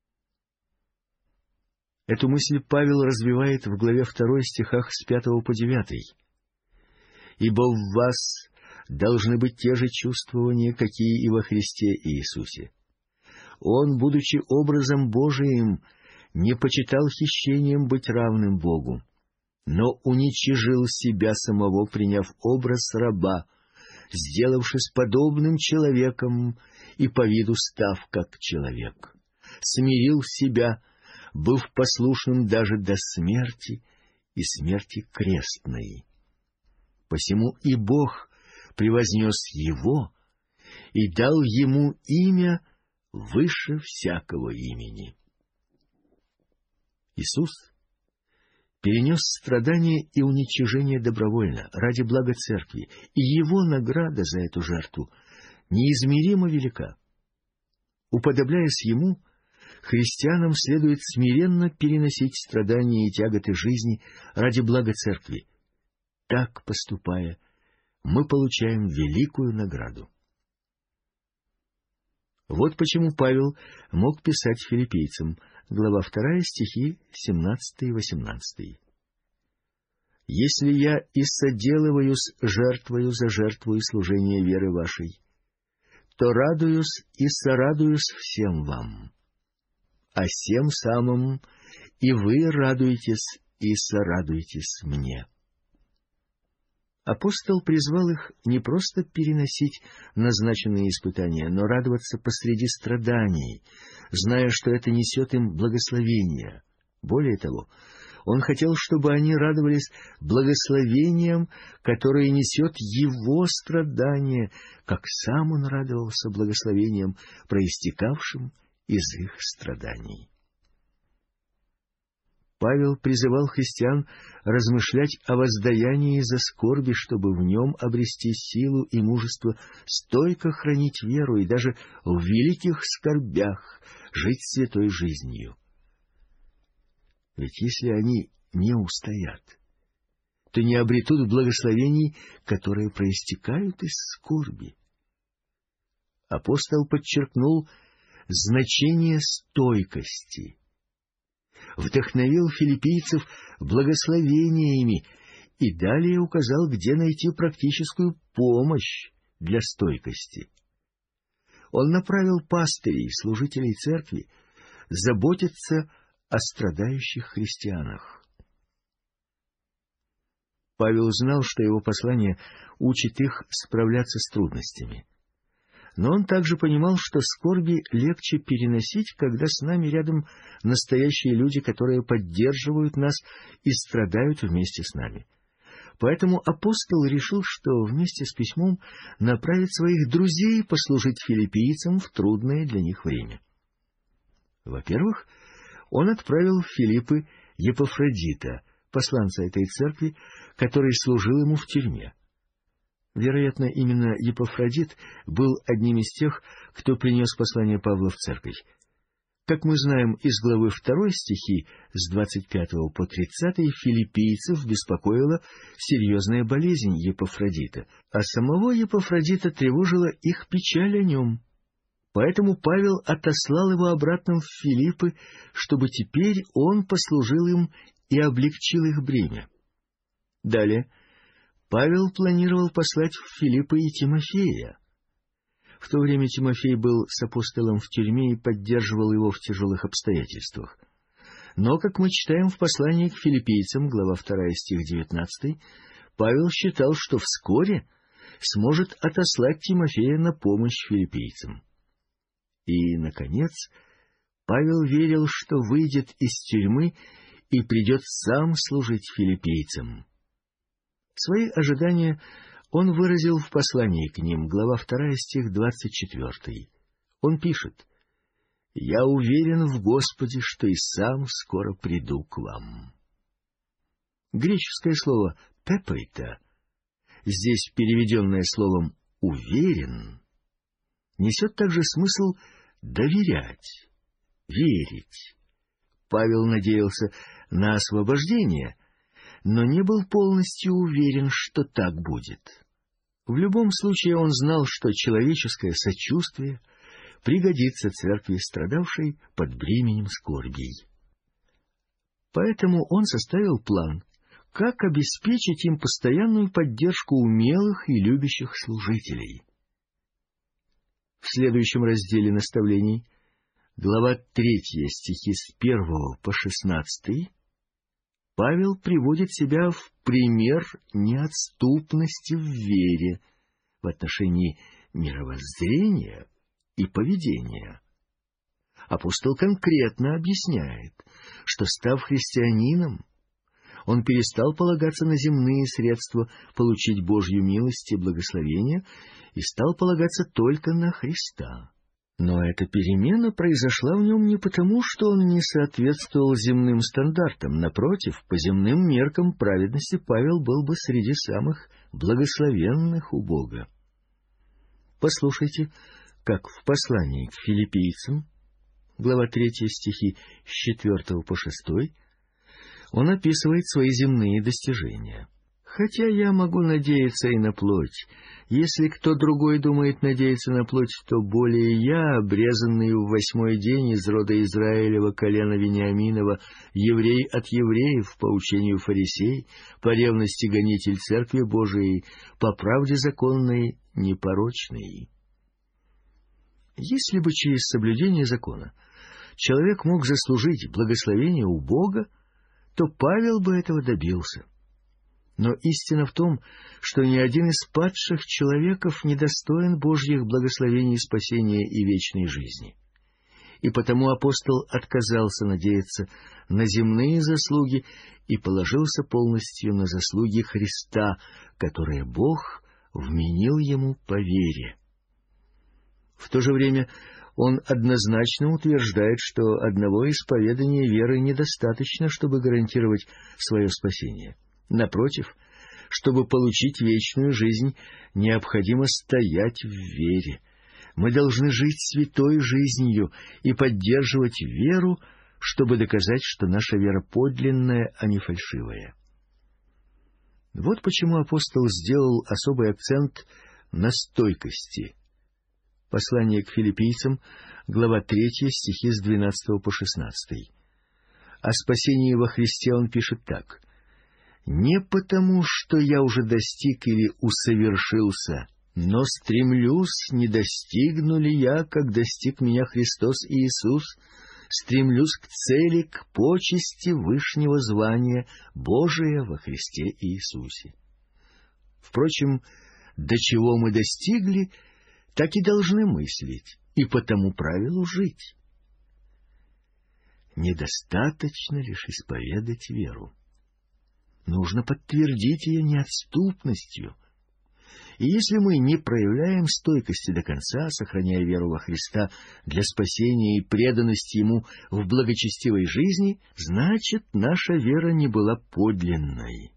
Эту мысль Павел развивает в главе 2 стихах с 5 по 9. «Ибо в вас должны быть те же чувствования, какие и во Христе Иисусе. Он, будучи образом Божиим, не почитал хищением быть равным Богу, но уничижил себя самого, приняв образ раба, сделавшись подобным человеком и по виду став как человек, смирил себя, быв послушным даже до смерти и смерти крестной. Посему и Бог превознес его и дал ему имя выше всякого имени». Иисус перенес страдания и уничижение добровольно, ради блага Церкви, и Его награда за эту жертву неизмеримо велика. Уподобляясь Ему, христианам следует смиренно переносить страдания и тяготы жизни ради блага Церкви. Так поступая, мы получаем великую награду. Вот почему Павел мог писать филиппийцам, глава 2, стихи 17 и 18. «Если я и соделываюсь жертвою за жертву и служение веры вашей, то радуюсь и сорадуюсь всем вам, а сем самым и вы радуетесь и сорадуетесь мне». Апостол призвал их не просто переносить назначенные испытания, но радоваться посреди страданий, зная, что это несет им благословение. Более того, он хотел, чтобы они радовались благословением, которое несет его страдание, как сам он радовался благословением, проистекавшим из их страданий. Павел призывал христиан размышлять о воздаянии за скорби, чтобы в нем обрести силу и мужество стойко хранить веру и даже в великих скорбях жить святой жизнью. Ведь если они не устоят, то не обретут благословений, которые проистекают из скорби. Апостол подчеркнул значение стойкости, вдохновил филиппийцев благословениями и далее указал, где найти практическую помощь для стойкости. Он направил пастырей, служителей церкви, заботиться о страдающих христианах. Павел знал, что его послание учит их справляться с трудностями. Но он также понимал, что скорби легче переносить, когда с нами рядом настоящие люди, которые поддерживают нас и страдают вместе с нами. Поэтому апостол решил, что вместе с письмом направит своих друзей послужить филиппийцам в трудное для них время. Во-первых, он отправил в Филиппы Епафродита, посланца этой церкви, который служил ему в тюрьме. Вероятно, именно Епафродит был одним из тех, кто принес послание Павла в церковь. Как мы знаем из главы 2 стихи с 25 по 30, филиппийцев беспокоила серьезная болезнь Епафродита, а самого Епафродита тревожила их печаль о нем. Поэтому Павел отослал его обратно в Филиппы, чтобы теперь он послужил им и облегчил их бремя. Далее, Павел планировал послать в Филиппы и Тимофея. В то время Тимофей был с апостолом в тюрьме и поддерживал его в тяжелых обстоятельствах. Но, как мы читаем в послании к филиппийцам, глава 2, стих 19, Павел считал, что вскоре сможет отослать Тимофея на помощь филиппийцам. И, наконец, Павел верил, что выйдет из тюрьмы и придет сам служить филиппийцам. Свои ожидания он выразил в послании к ним, глава 2, стих 24. Он пишет: «Я уверен в Господе, что и сам скоро приду к вам». Греческое слово «пепейта», здесь переведенное словом «уверен», несет также смысл доверять, верить. Павел надеялся на освобождение, но не был полностью уверен, что так будет. В любом случае он знал, что человеческое сочувствие пригодится церкви, страдавшей под бременем скорбей. Поэтому он составил план, как обеспечить им постоянную поддержку умелых и любящих служителей. В следующем разделе наставлений, глава 3, стихи с 1 по 16, Павел приводит себя в пример неотступности в вере в отношении мировоззрения и поведения. Апостол конкретно объясняет, что, став христианином, он перестал полагаться на земные средства получить Божью милость и благословение и стал полагаться только на Христа. Но эта перемена произошла в нем не потому, что он не соответствовал земным стандартам. Напротив, по земным меркам праведности Павел был бы среди самых благословенных у Бога. Послушайте, как в послании к филиппийцам, глава 3, стихи с 4 по 6, он описывает свои земные достижения. «Хотя я могу надеяться и на плоть. Если кто другой думает надеяться на плоть, то более я, обрезанный в 8-й день из рода Израилева, колена Вениаминова, еврей от евреев, по учению фарисей, по ревности гонитель церкви Божией, по правде законной, непорочной». Если бы через соблюдение закона человек мог заслужить благословение у Бога, то Павел бы этого добился. Но истина в том, что ни один из падших человеков не достоин Божьих благословений, спасения и вечной жизни. И потому апостол отказался надеяться на земные заслуги и положился полностью на заслуги Христа, которые Бог вменил ему по вере. В то же время он однозначно утверждает, что одного исповедания веры недостаточно, чтобы гарантировать свое спасение. Напротив, чтобы получить вечную жизнь, необходимо стоять в вере. Мы должны жить святой жизнью и поддерживать веру, чтобы доказать, что наша вера подлинная, а не фальшивая. Вот почему апостол сделал особый акцент на стойкости. Послание к филиппийцам, глава 3, стихи с 12 по 16. О спасении во Христе он пишет так: «Не потому, что я уже достиг или усовершился, но стремлюсь, не достигну ли я, как достиг меня Христос Иисус, стремлюсь к цели, к почести вышнего звания Божия во Христе Иисусе». Впрочем, до чего мы достигли, так и должны мыслить, и по тому правилу жить. Недостаточно лишь исповедать веру. Нужно подтвердить ее неотступностью. И если мы не проявляем стойкости до конца, сохраняя веру во Христа для спасения и преданность Ему в благочестивой жизни, значит, наша вера не была подлинной.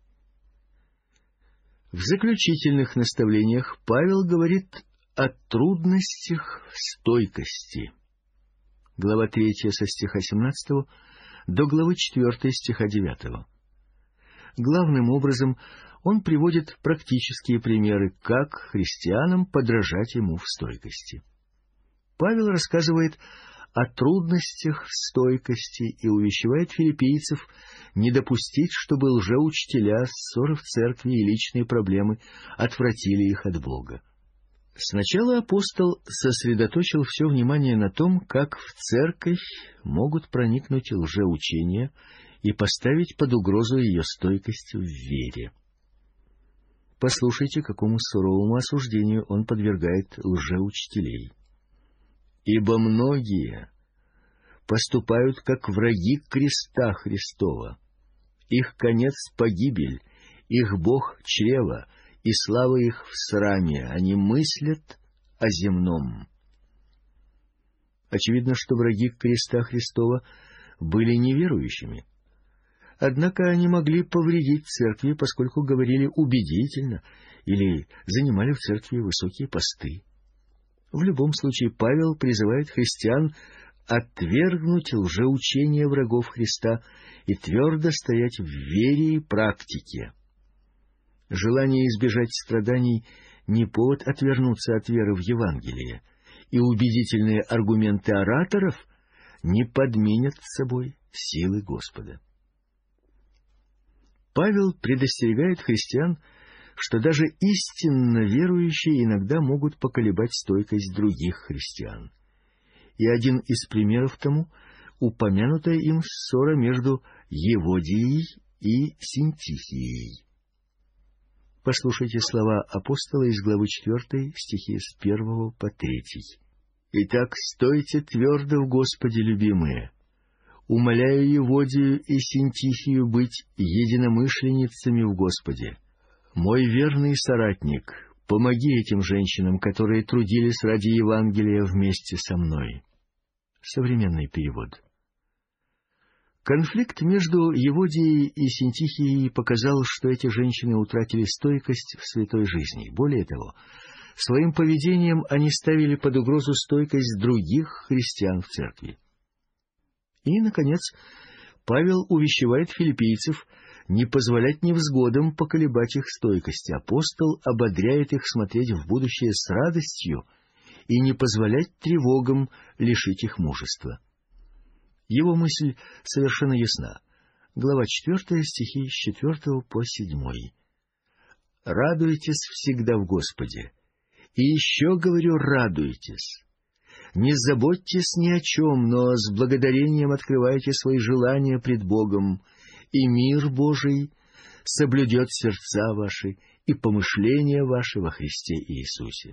В заключительных наставлениях Павел говорит о трудностях в стойкости. Глава 3 со стиха 17 до главы 4 стиха 9. Главным образом он приводит практические примеры, как христианам подражать ему в стойкости. Павел рассказывает о трудностях в стойкости и увещевает филиппийцев не допустить, чтобы лжеучителя, ссоры в церкви и личные проблемы отвратили их от Бога. Сначала апостол сосредоточил все внимание на том, как в церковь могут проникнуть лжеучения и поставить под угрозу ее стойкость в вере. Послушайте, какому суровому осуждению он подвергает лжеучителей. «Ибо многие поступают, как враги креста Христова. Их конец — погибель, их Бог — чрево, и слава их в сраме, они мыслят о земном». Очевидно, что враги креста Христова были неверующими. Однако они могли повредить церкви, поскольку говорили убедительно или занимали в церкви высокие посты. В любом случае, Павел призывает христиан отвергнуть лжеучение врагов Христа и твердо стоять в вере и практике. Желание избежать страданий не повод отвернуться от веры в Евангелие, и убедительные аргументы ораторов не подменят собой силы Господа. Павел предостерегает христиан, что даже истинно верующие иногда могут поколебать стойкость других христиан. И один из примеров тому — упомянутая им ссора между Еводией и Синтихией. Послушайте слова апостола из главы 4, стихи с 1 по 3. «Итак, стойте твердо в Господе, любимые. Умоляю Еводию и Синтихию быть единомышленницами в Господе. Мой верный соратник, помоги этим женщинам, которые трудились ради Евангелия вместе со мной». Современный перевод. Конфликт между Еводией и Синтихией показал, что эти женщины утратили стойкость в святой жизни. Более того, своим поведением они ставили под угрозу стойкость других христиан в церкви. И, наконец, Павел увещевает филиппийцев не позволять невзгодам поколебать их стойкость. Апостол ободряет их смотреть в будущее с радостью и не позволять тревогам лишить их мужества. Его мысль совершенно ясна. Глава 4, стихи с 4 по 7. «Радуйтесь всегда в Господе. И еще говорю, радуйтесь. Не заботьтесь ни о чем, но с благодарением открывайте свои желания пред Богом, и мир Божий соблюдет сердца ваши и помышления ваши во Христе Иисусе».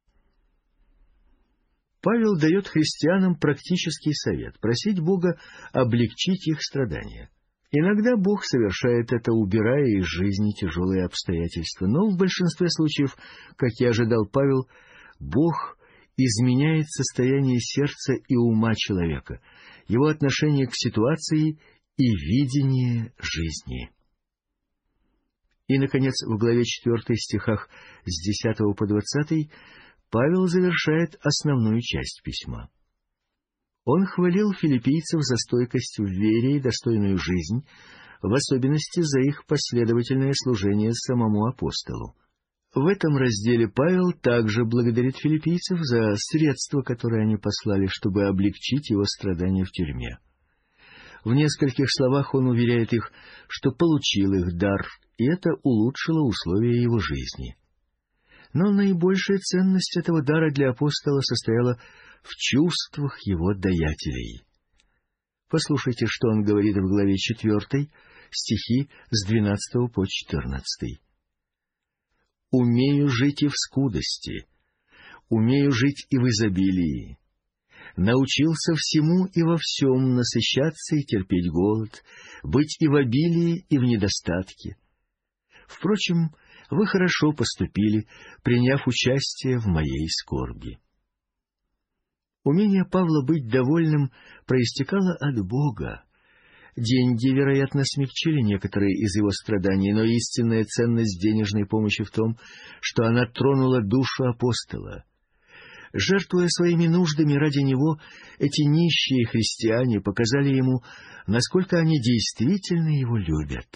Павел дает христианам практический совет — просить Бога облегчить их страдания. Иногда Бог совершает это, убирая из жизни тяжелые обстоятельства, но в большинстве случаев, как и ожидал Павел, Бог изменяет состояние сердца и ума человека, его отношение к ситуации и видение жизни. И, наконец, в главе 4 стихах с 10 по 20 Павел завершает основную часть письма. Он хвалил филиппийцев за стойкость в вере и достойную жизнь, в особенности за их последовательное служение самому апостолу. В этом разделе Павел также благодарит филиппийцев за средства, которые они послали, чтобы облегчить его страдания в тюрьме. В нескольких словах он уверяет их, что получил их дар, и это улучшило условия его жизни. Но наибольшая ценность этого дара для апостола состояла в чувствах его даятелей. Послушайте, что он говорит в главе 4, стихи с 12 по 14. «Умею жить и в скудости, умею жить и в изобилии. Научился всему и во всем насыщаться и терпеть голод, быть и в обилии, и в недостатке. Впрочем, вы хорошо поступили, приняв участие в моей скорби». Умение Павла быть довольным проистекало от Бога. Деньги, вероятно, смягчили некоторые из его страданий, но истинная ценность денежной помощи в том, что она тронула душу апостола. Жертвуя своими нуждами ради него, эти нищие христиане показали ему, насколько они действительно его любят.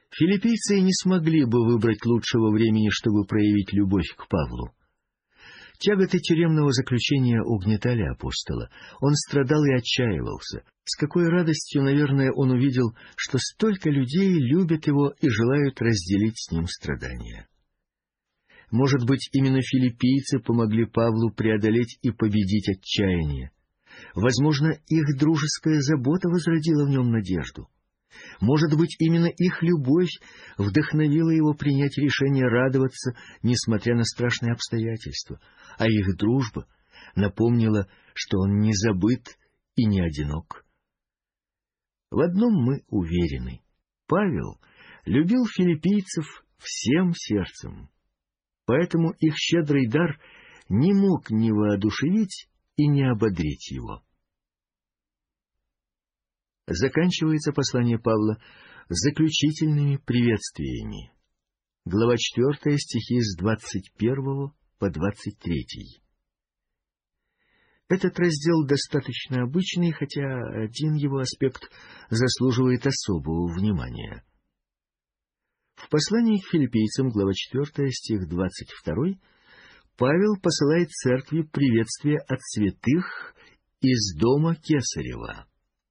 Филиппийцы не смогли бы выбрать лучшего времени, чтобы проявить любовь к Павлу. Тяготы тюремного заключения угнетали апостола. Он страдал и отчаивался. С какой радостью, наверное, он увидел, что столько людей любят его и желают разделить с ним страдания. Может быть, именно филиппийцы помогли Павлу преодолеть и победить отчаяние. Возможно, их дружеская забота возродила в нем надежду. Может быть, именно их любовь вдохновила его принять решение радоваться, несмотря на страшные обстоятельства, а их дружба напомнила, что он не забыт и не одинок. В одном мы уверены: Павел любил филиппийцев всем сердцем, поэтому их щедрый дар не мог не воодушевить и не ободрить его. Заканчивается послание Павла заключительными приветствиями. Глава 4, стихи с 21 по 23. Этот раздел достаточно обычный, хотя один его аспект заслуживает особого внимания. В послании к филиппийцам, глава 4, стих 22, Павел посылает церкви приветствие от святых из дома Кесарева.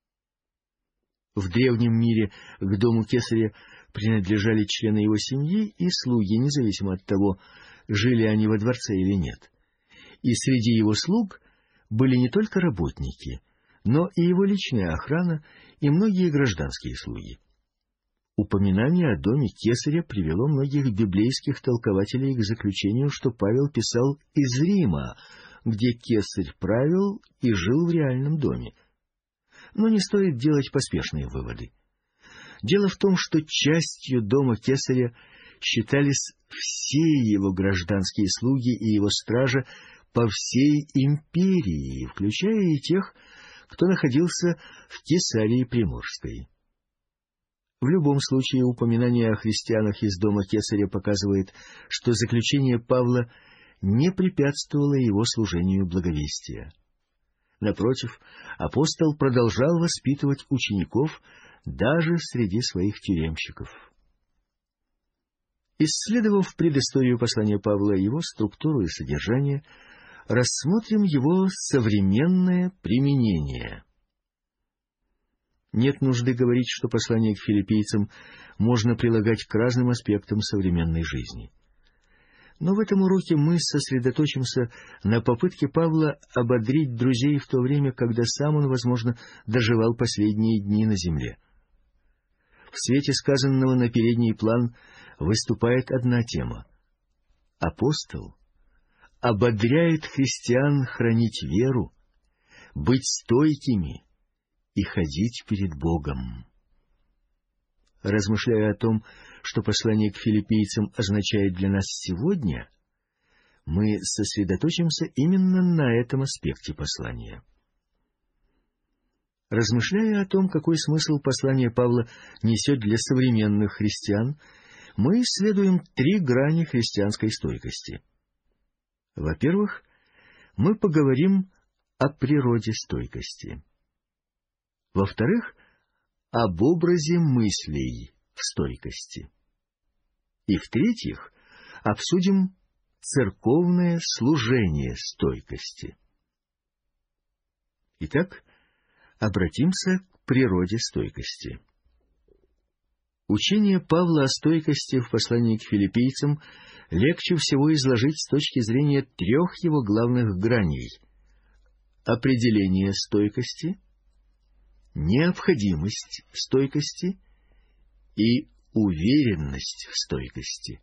В древнем мире к дому Кесаря принадлежали члены его семьи и слуги, независимо от того, жили они во дворце или нет. И среди его слуг были не только работники, но и его личная охрана и многие гражданские слуги. Упоминание о доме Кесаря привело многих библейских толкователей к заключению, что Павел писал из Рима, где Кесарь правил и жил в реальном доме. Но не стоит делать поспешные выводы. Дело в том, что частью дома Кесаря считались все его гражданские слуги и его стража по всей империи, включая и тех, кто находился в Кесарии Приморской. В любом случае, упоминание о христианах из дома Кесаря показывает, что заключение Павла не препятствовало его служению благовестия. Напротив, апостол продолжал воспитывать учеников даже среди своих тюремщиков. Исследовав предысторию послания Павла, его структуру и содержание, рассмотрим его современное применение. Нет нужды говорить, что послание к филиппийцам можно прилагать к разным аспектам современной жизни. Но в этом уроке мы сосредоточимся на попытке Павла ободрить друзей в то время, когда сам он, возможно, доживал последние дни на земле. В свете сказанного на передний план выступает одна тема. Апостол ободряет христиан хранить веру, быть стойкими и ходить перед Богом. Размышляя о том, что послание к филиппийцам означает для нас сегодня, мы сосредоточимся именно на этом аспекте послания. Размышляя о том, какой смысл послание Павла несет для современных христиан, мы исследуем три грани христианской стойкости. Во-первых, мы поговорим о природе стойкости. Во-вторых, об образе мыслей в стойкости. И в-третьих, обсудим церковное служение стойкости. Итак, обратимся к природе стойкости. Учение Павла о стойкости в послании к филиппийцам легче всего изложить с точки зрения трех его главных граней: определение стойкости, необходимость стойкости и уверенность в стойкости.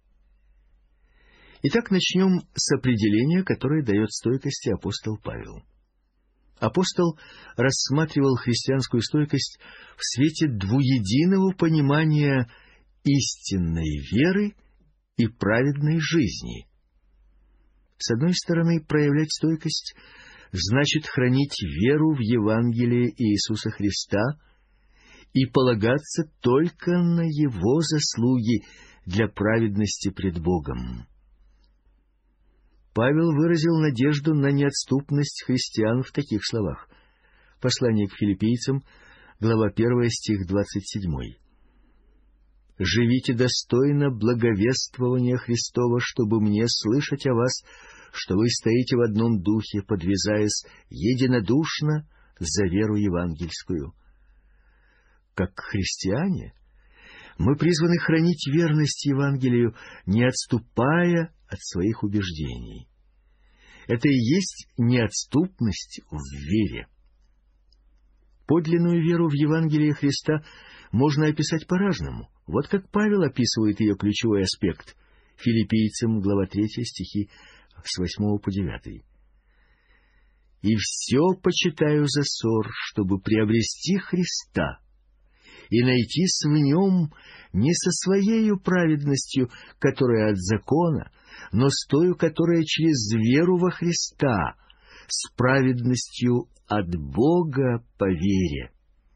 Итак, начнем с определения, которое дает стойкости апостол Павел. Апостол рассматривал христианскую стойкость в свете двуединого понимания истинной веры и праведной жизни. С одной стороны, проявлять стойкость значит хранить веру в Евангелие Иисуса Христа и полагаться только на Его заслуги для праведности пред Богом. Павел выразил надежду на неотступность христиан в таких словах. Послание к филиппийцам, глава 1, стих 27. «Живите достойно благовествования Христова, чтобы мне слышать о вас что вы стоите в одном духе, подвязаясь единодушно за веру евангельскую. Как христиане, мы призваны хранить верность Евангелию, не отступая от своих убеждений. Это и есть неотступность в вере. Подлинную веру в Евангелие Христа можно описать по-разному. Вот как Павел описывает ее ключевой аспект. Филиппийцам, глава 3, стихи с 8 по 9. «И все почитаю за ссор, чтобы приобрести Христа и найтись в нем не со своею праведностью, которая от закона, но с тою, которая через веру во Христа, с праведностью от Бога по вере».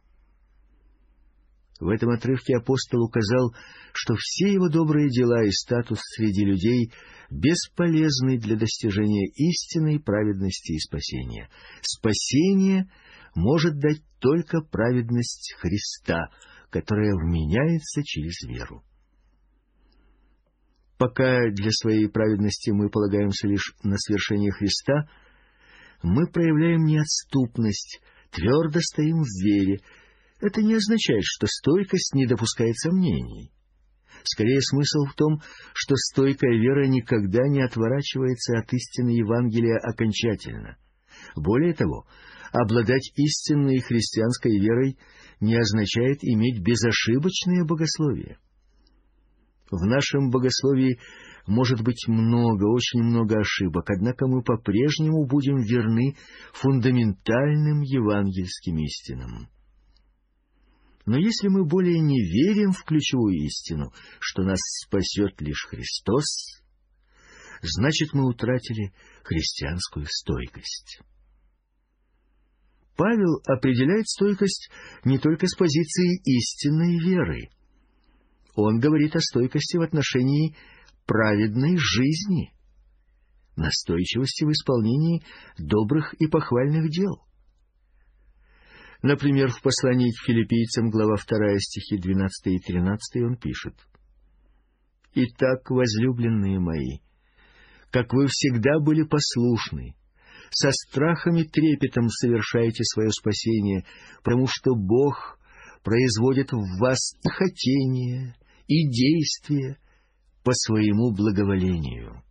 В этом отрывке апостол указал, что все его добрые дела и статус среди людей бесполезны для достижения истинной праведности и спасения. Спасение может дать только праведность Христа, которая вменяется через веру. Пока для своей праведности мы полагаемся лишь на свершение Христа, мы проявляем неотступность, твердо стоим в вере. Это не означает, что стойкость не допускает сомнений. Скорее, смысл в том, что стойкая вера никогда не отворачивается от истины Евангелия окончательно. Более того, обладать истинной христианской верой не означает иметь безошибочное богословие. В нашем богословии может быть много, очень много ошибок, однако мы по-прежнему будем верны фундаментальным евангельским истинам. Но если мы более не верим в ключевую истину, что нас спасет лишь Христос, значит, мы утратили христианскую стойкость. Павел определяет стойкость не только с позиции истинной веры. Он говорит о стойкости в отношении праведной жизни, настойчивости в исполнении добрых и похвальных дел. Например, в послании к Филиппийцам, глава 2, стихи 12 и 13, он пишет: «Итак, возлюбленные мои, как вы всегда были послушны, со страхом и трепетом совершаете свое спасение, потому что Бог производит в вас хотение и действие по своему благоволению».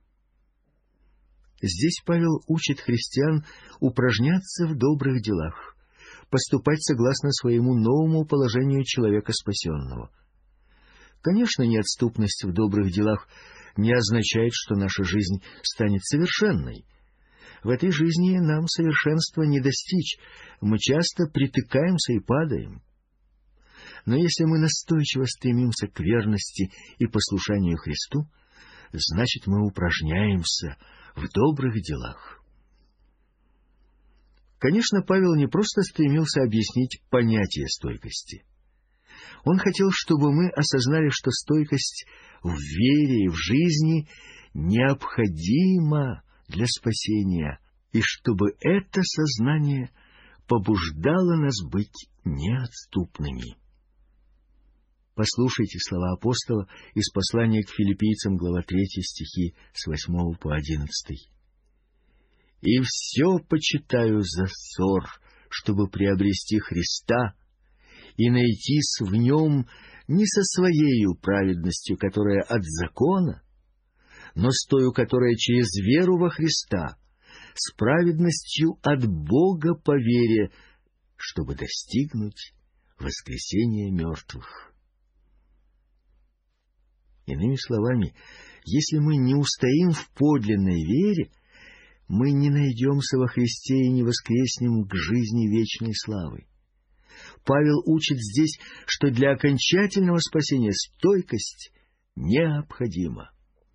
Здесь Павел учит христиан упражняться в добрых делах, поступать согласно своему новому положению человека спасенного. Конечно, неотступность в добрых делах не означает, что наша жизнь станет совершенной. В этой жизни нам совершенства не достичь, мы часто притыкаемся и падаем. Но если мы настойчиво стремимся к верности и послушанию Христу, значит, мы упражняемся в добрых делах. Конечно, Павел не просто стремился объяснить понятие стойкости. Он хотел, чтобы мы осознали, что стойкость в вере и в жизни необходима для спасения, и чтобы это сознание побуждало нас быть неотступными. Послушайте слова апостола из послания к Филиппийцам, глава 3, стихи с 8 по 11. «И все почитаю за ссор, чтобы приобрести Христа и найтись в нем не со своею праведностью, которая от закона, но с тою, которая через веру во Христа, с праведностью от Бога по вере, чтобы достигнуть воскресения мертвых». Иными словами, если мы не устоим в подлинной вере, мы не найдемся во Христе и не воскреснем к жизни вечной славы. Павел учит здесь, что для окончательного спасения стойкость необходима.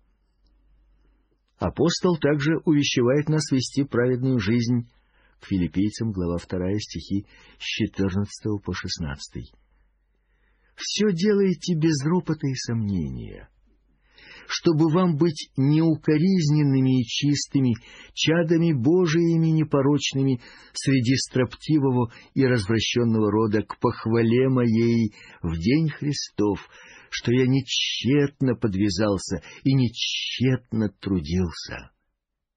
Апостол также увещевает нас вести праведную жизнь к Филиппийцам, глава 2, стихи с 14 по 16. «Все делайте без ропота и сомнения, чтобы вам быть неукоризненными и чистыми, чадами Божиими непорочными среди строптивого и развращенного рода, к похвале моей в день Христов, что я не тщетно подвязался и не тщетно трудился».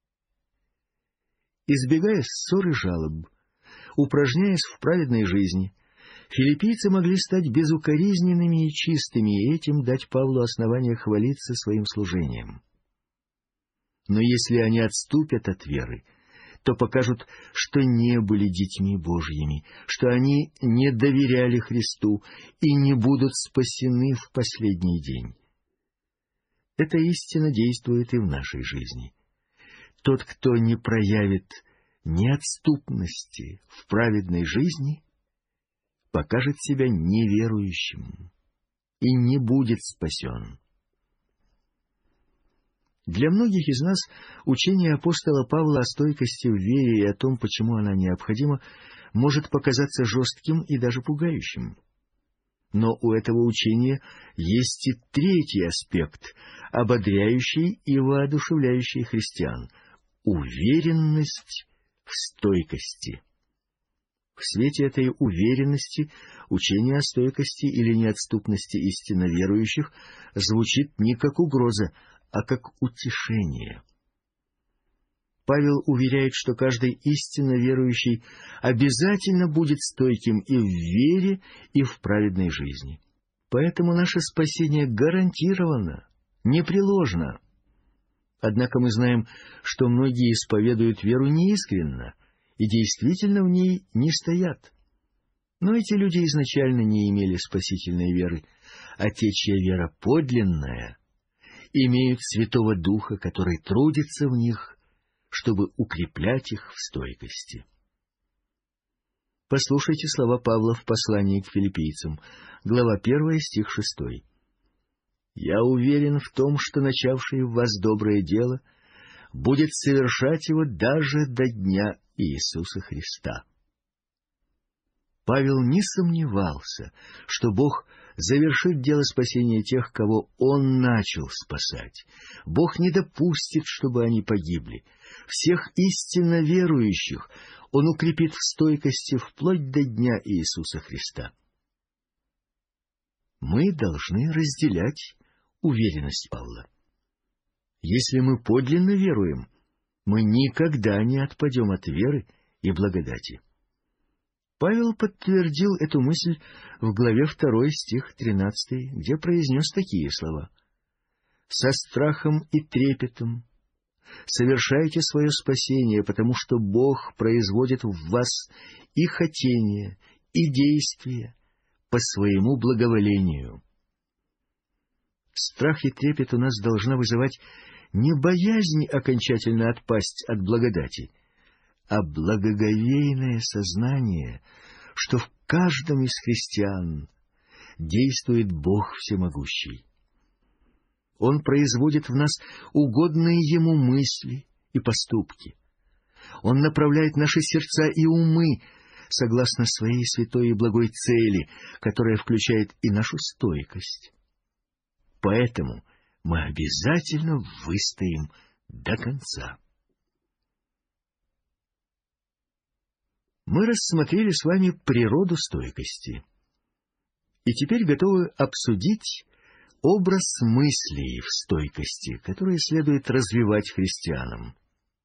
Избегая ссор и жалоб, упражняясь в праведной жизни, филиппийцы могли стать безукоризненными и чистыми, и этим дать Павлу основание хвалиться своим служением. Но если они отступят от веры, то покажут, что не были детьми Божьими, что они не доверяли Христу и не будут спасены в последний день. Эта истина действует и в нашей жизни. Тот, кто не проявит неотступности в праведной жизни, покажет себя неверующим и не будет спасен. Для многих из нас учение апостола Павла о стойкости в вере и о том, почему она необходима, может показаться жестким и даже пугающим. Но у этого учения есть и третий аспект, ободряющий и воодушевляющий христиан — уверенность в стойкости. В свете этой уверенности учение о стойкости или неотступности истинно верующих звучит не как угроза, а как утешение. Павел уверяет, что каждый истинно верующий обязательно будет стойким и в вере, и в праведной жизни. Поэтому наше спасение гарантировано, непреложно. Однако мы знаем, что многие исповедуют веру неискренно и действительно в ней не стоят. Но эти люди изначально не имели спасительной веры, а те, чья вера подлинная, имеют Святого Духа, который трудится в них, чтобы укреплять их в стойкости. Послушайте слова Павла в послании к филиппийцам, глава 1, стих 6. «Я уверен в том, что начавший в вас доброе дело будет совершать его даже до дня Иисуса Христа». Павел не сомневался, что Бог завершит дело спасения тех, кого Он начал спасать. Бог не допустит, чтобы они погибли. Всех истинно верующих Он укрепит в стойкости вплоть до дня Иисуса Христа. Мы должны разделять уверенность Павла. Если мы подлинно веруем, мы никогда не отпадем от веры и благодати. Павел подтвердил эту мысль в главе 2, стих 13, где произнес такие слова: «Со страхом и трепетом совершайте свое спасение, потому что Бог производит в вас и хотение, и действие по своему благоволению». Страх и трепет у нас должна вызывать не боязнь окончательно отпасть от благодати, а благоговейное сознание, что в каждом из христиан действует Бог Всемогущий. Он производит в нас угодные Ему мысли и поступки. Он направляет наши сердца и умы согласно своей святой и благой цели, которая включает и нашу стойкость. Поэтому мы обязательно выстоим до конца. Мы рассмотрели с вами природу стойкости. И теперь готовы обсудить образ мыслей в стойкости, который следует развивать христианам.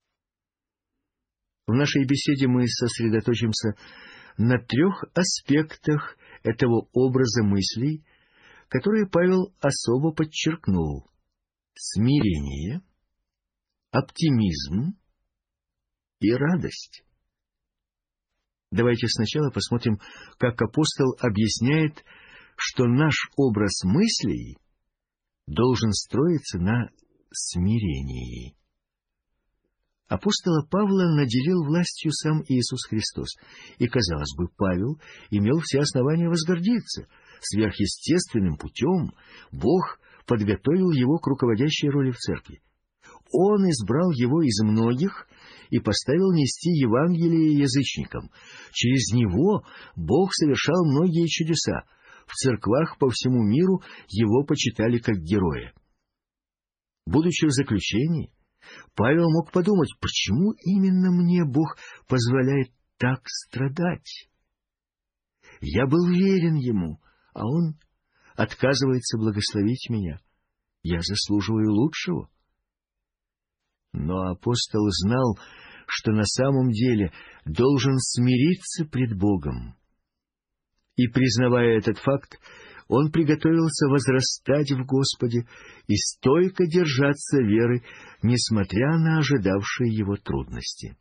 В нашей беседе мы сосредоточимся на 3 аспектах этого образа мыслей, которые Павел особо подчеркнул: смирение, оптимизм и радость. Давайте сначала посмотрим, как апостол объясняет, что наш образ мыслей должен строиться на смирении. Апостола Павла наделил властью сам Иисус Христос, и, казалось бы, Павел имел все основания возгордиться. Сверхъестественным путем Бог подготовил его к руководящей роли в церкви. Он избрал его из многих и поставил нести Евангелие язычникам. Через него Бог совершал многие чудеса. В церквах по всему миру его почитали как героя. Будучи в заключении, Павел мог подумать, почему именно мне Бог позволяет так страдать? Я был верен Ему, а Он отказывается благословить меня. Я заслуживаю лучшего. Но апостол знал, что на самом деле должен смириться пред Богом. И, признавая этот факт, он приготовился возрастать в Господе и стойко держаться веры, несмотря на ожидавшие его трудности.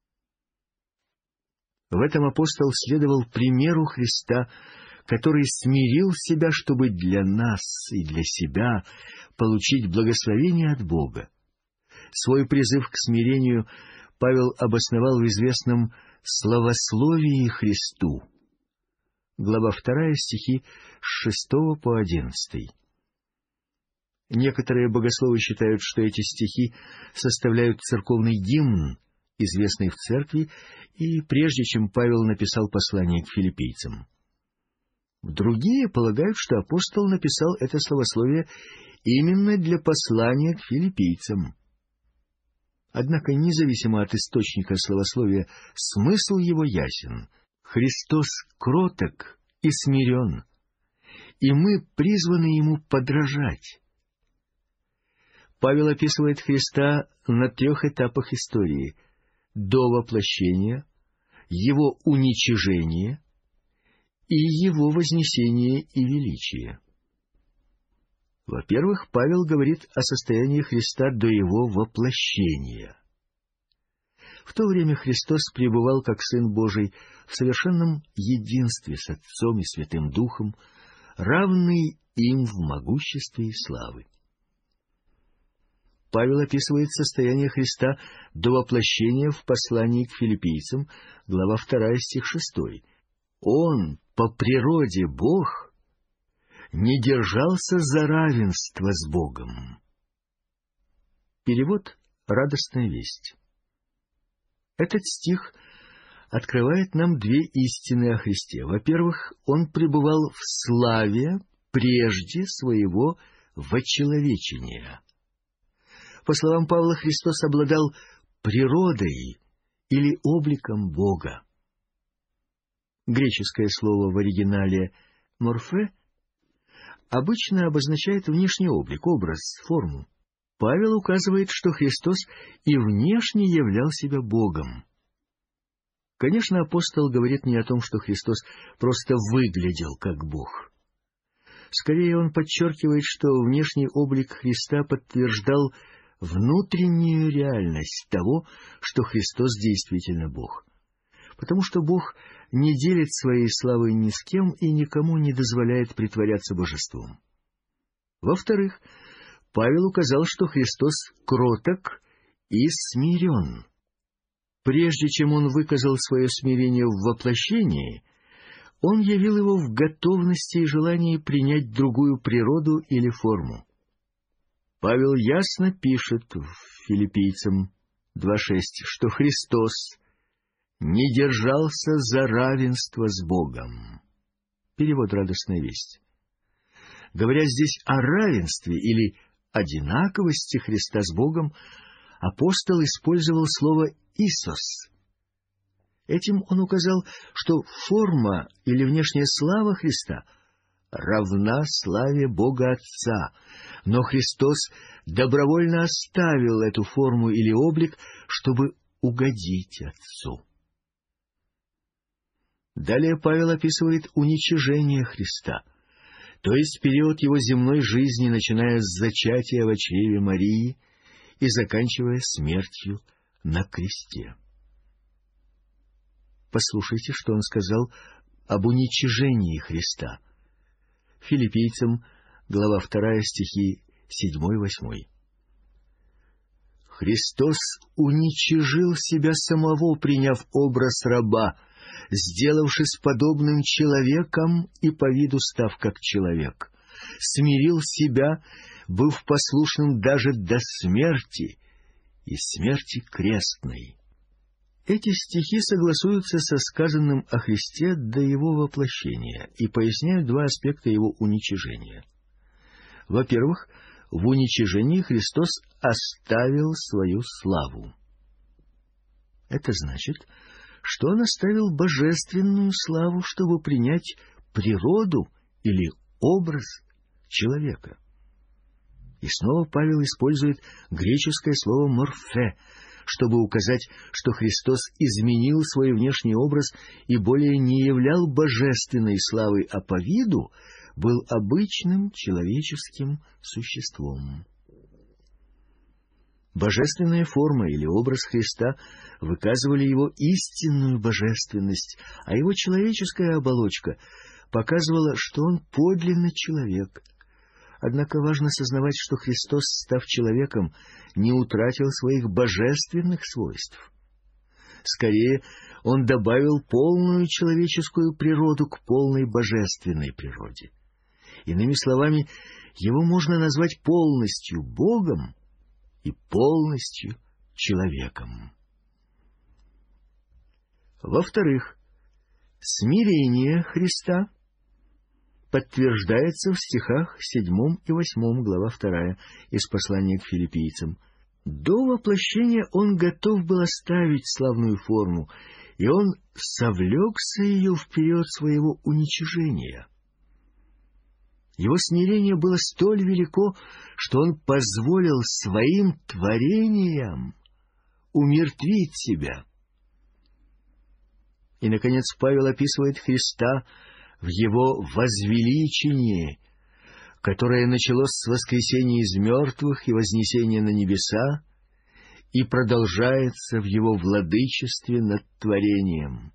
В этом апостол следовал примеру Христа, который смирил себя, чтобы для нас и для себя получить благословение от Бога. Свой призыв к смирению Павел обосновал в известном «Славословии Христу». Глава 2, стихи с 6 по 11. Некоторые богословы считают, что эти стихи составляют церковный гимн, известный в церкви, и прежде чем Павел написал послание к филиппийцам. Другие полагают, что апостол написал это славословие именно для послания к филиппийцам. Однако, независимо от источника славословия, смысл его ясен. Христос кроток и смирен, и мы призваны Ему подражать. Павел описывает Христа на 3 этапах истории: до воплощения, Его уничижение и Его вознесение и величие. Во-первых, Павел говорит о состоянии Христа до Его воплощения. В то время Христос пребывал как Сын Божий в совершенном единстве с Отцом и Святым Духом, равный им в могуществе и славы. Павел описывает состояние Христа до воплощения в послании к филиппийцам, глава 2, стих 6. Он, по природе Бог, не держался за равенство с Богом. Перевод «Радостная весть». Этот стих открывает нам 2 истины о Христе. Во-первых, Он пребывал в славе прежде своего вочеловечения. По словам Павла, Христос обладал природой или обликом Бога. Греческое слово в оригинале «морфе» обычно обозначает внешний облик, образ, форму. Павел указывает, что Христос и внешне являл себя Богом. Конечно, апостол говорит не о том, что Христос просто выглядел как Бог. Скорее, он подчеркивает, что внешний облик Христа подтверждал внутреннюю реальность того, что Христос действительно Бог. Потому что Бог не делит своей славой ни с кем и никому не дозволяет притворяться божеством. Во-вторых, Павел указал, что Христос кроток и смирен. Прежде чем он выказал свое смирение в воплощении, он явил его в готовности и желании принять другую природу или форму. Павел ясно пишет в Филиппийцам 2:6, что Христос не держался за равенство с Богом. Перевод «Радостная весть». Говоря здесь о равенстве или одинаковости Христа с Богом, апостол использовал слово «исос». Этим он указал, что форма или внешняя слава Христа равна славе Бога Отца, но Христос добровольно оставил эту форму или облик, чтобы угодить Отцу. Далее Павел описывает уничижение Христа, то есть период его земной жизни, начиная с зачатия в чреве Марии и заканчивая смертью на кресте. Послушайте, что он сказал об уничижении Христа. Филиппийцам, глава 2, стихи 7-8. «Христос уничижил себя самого, приняв образ раба, сделавшись подобным человеком и по виду став как человек, смирил себя, быв послушным даже до смерти и смерти крестной». Эти стихи согласуются со сказанным о Христе до Его воплощения и поясняют 2 аспекта Его уничижения. Во-первых, в уничижении Христос оставил свою славу. Это значит, что Он оставил божественную славу, чтобы принять природу или образ человека. И снова Павел использует греческое слово «морфе», чтобы указать, что Христос изменил свой внешний образ и более не являл божественной славой, а по виду был обычным человеческим существом. Божественная форма или образ Христа выказывали его истинную божественность, а его человеческая оболочка показывала, что он подлинно человек. Однако важно сознавать, что Христос, став человеком, не утратил своих божественных свойств. Скорее, он добавил полную человеческую природу к полной божественной природе. Иными словами, его можно назвать полностью Богом и полностью человеком. Во-вторых, смирение Христа подтверждается в стихах 7 и 8, глава 2 из послания к филиппийцам. До воплощения он готов был оставить славную форму, и он совлекся ее в период своего уничижения. Его смирение было столь велико, что он позволил своим творениям умертвить себя. И, наконец, Павел описывает Христа в его возвеличении, которое началось с воскресения из мертвых и вознесения на небеса, и продолжается в его владычестве над творением.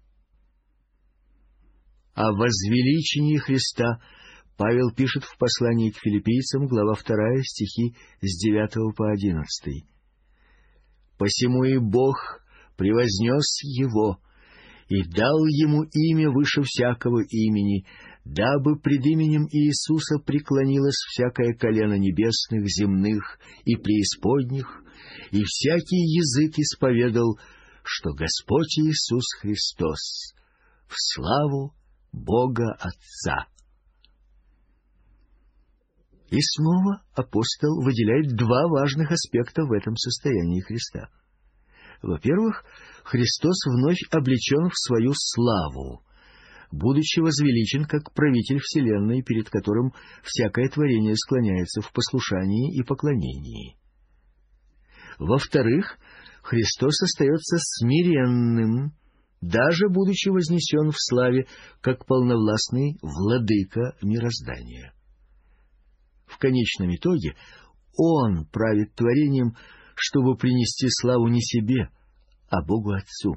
О возвеличении Христа Павел пишет в послании к филиппийцам, глава 2, стихи с 9 по 11. «Посему и Бог превознес его и дал ему имя выше всякого имени, дабы пред именем Иисуса преклонилось всякое колено небесных, земных и преисподних, и всякий язык исповедал, что Господь Иисус Христос в славу Бога Отца». И снова апостол выделяет два важных аспекта в этом состоянии Христа. Во-первых, Христос вновь облечен в свою славу, будучи возвеличен как правитель вселенной, перед которым всякое творение склоняется в послушании и поклонении. Во-вторых, Христос остается смиренным, даже будучи вознесен в славе, как полновластный владыка мироздания. В конечном итоге Он правит творением, чтобы принести славу не себе, а Богу Отцу.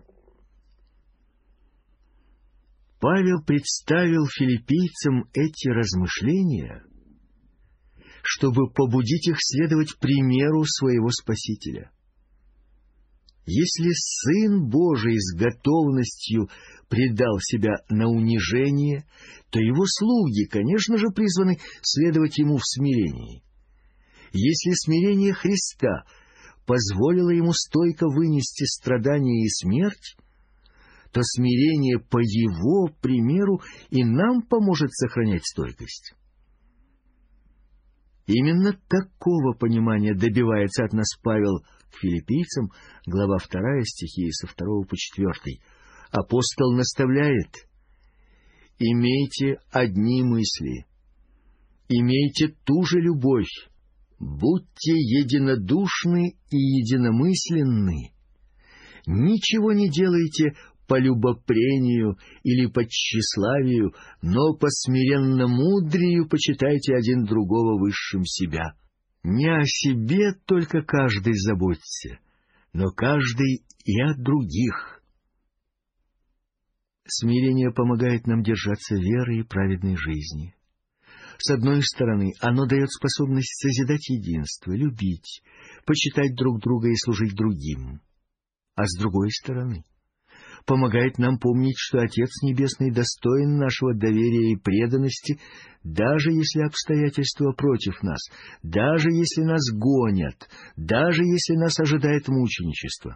Павел представил филиппийцам эти размышления, чтобы побудить их следовать примеру своего Спасителя. Если Сын Божий с готовностью предал себя на унижение, то Его слуги, конечно же, призваны следовать Ему в смирении. Если смирение Христа позволило Ему стойко вынести страдания и смерть, то смирение по Его примеру и нам поможет сохранять стойкость. Именно такого понимания добивается от нас Павел к филиппийцам, глава 2, стихи со 2 по 4. Апостол наставляет: «Имейте одни мысли, имейте ту же любовь, будьте единодушны и единомысленны, ничего не делайте по любопрению или по тщеславию, но по смиренно-мудрию почитайте один другого высшим себя. Не о себе только каждый заботься, но каждый и о других». Смирение помогает нам держаться веры и праведной жизни. С одной стороны, оно дает способность созидать единство, любить, почитать друг друга и служить другим. А с другой стороны, помогает нам помнить, что Отец Небесный достоин нашего доверия и преданности, даже если обстоятельства против нас, даже если нас гонят, даже если нас ожидает мученичество.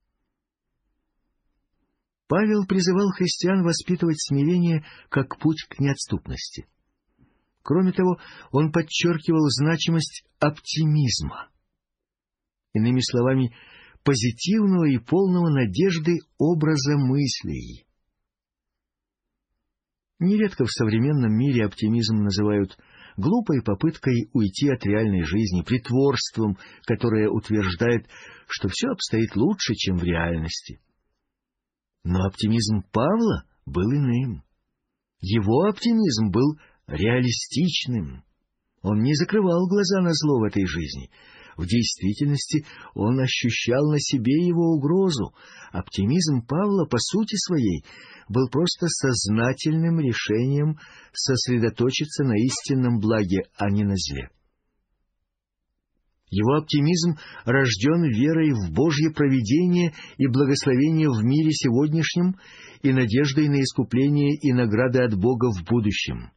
Павел призывал христиан воспитывать смирение как путь к неотступности. Кроме того, он подчеркивал значимость оптимизма. Иными словами, позитивного и полного надежды образа мыслей. Нередко в современном мире оптимизм называют глупой попыткой уйти от реальной жизни, притворством, которое утверждает, что все обстоит лучше, чем в реальности. Но оптимизм Павла был иным. Его оптимизм был реалистичным. Он не закрывал глаза на зло в этой жизни. В действительности он ощущал на себе его угрозу. Оптимизм Павла, по сути своей, был просто сознательным решением сосредоточиться на истинном благе, а не на зле. Его оптимизм рожден верой в Божье провидение и благословение в мире сегодняшнем и надеждой на искупление и награды от Бога в будущем.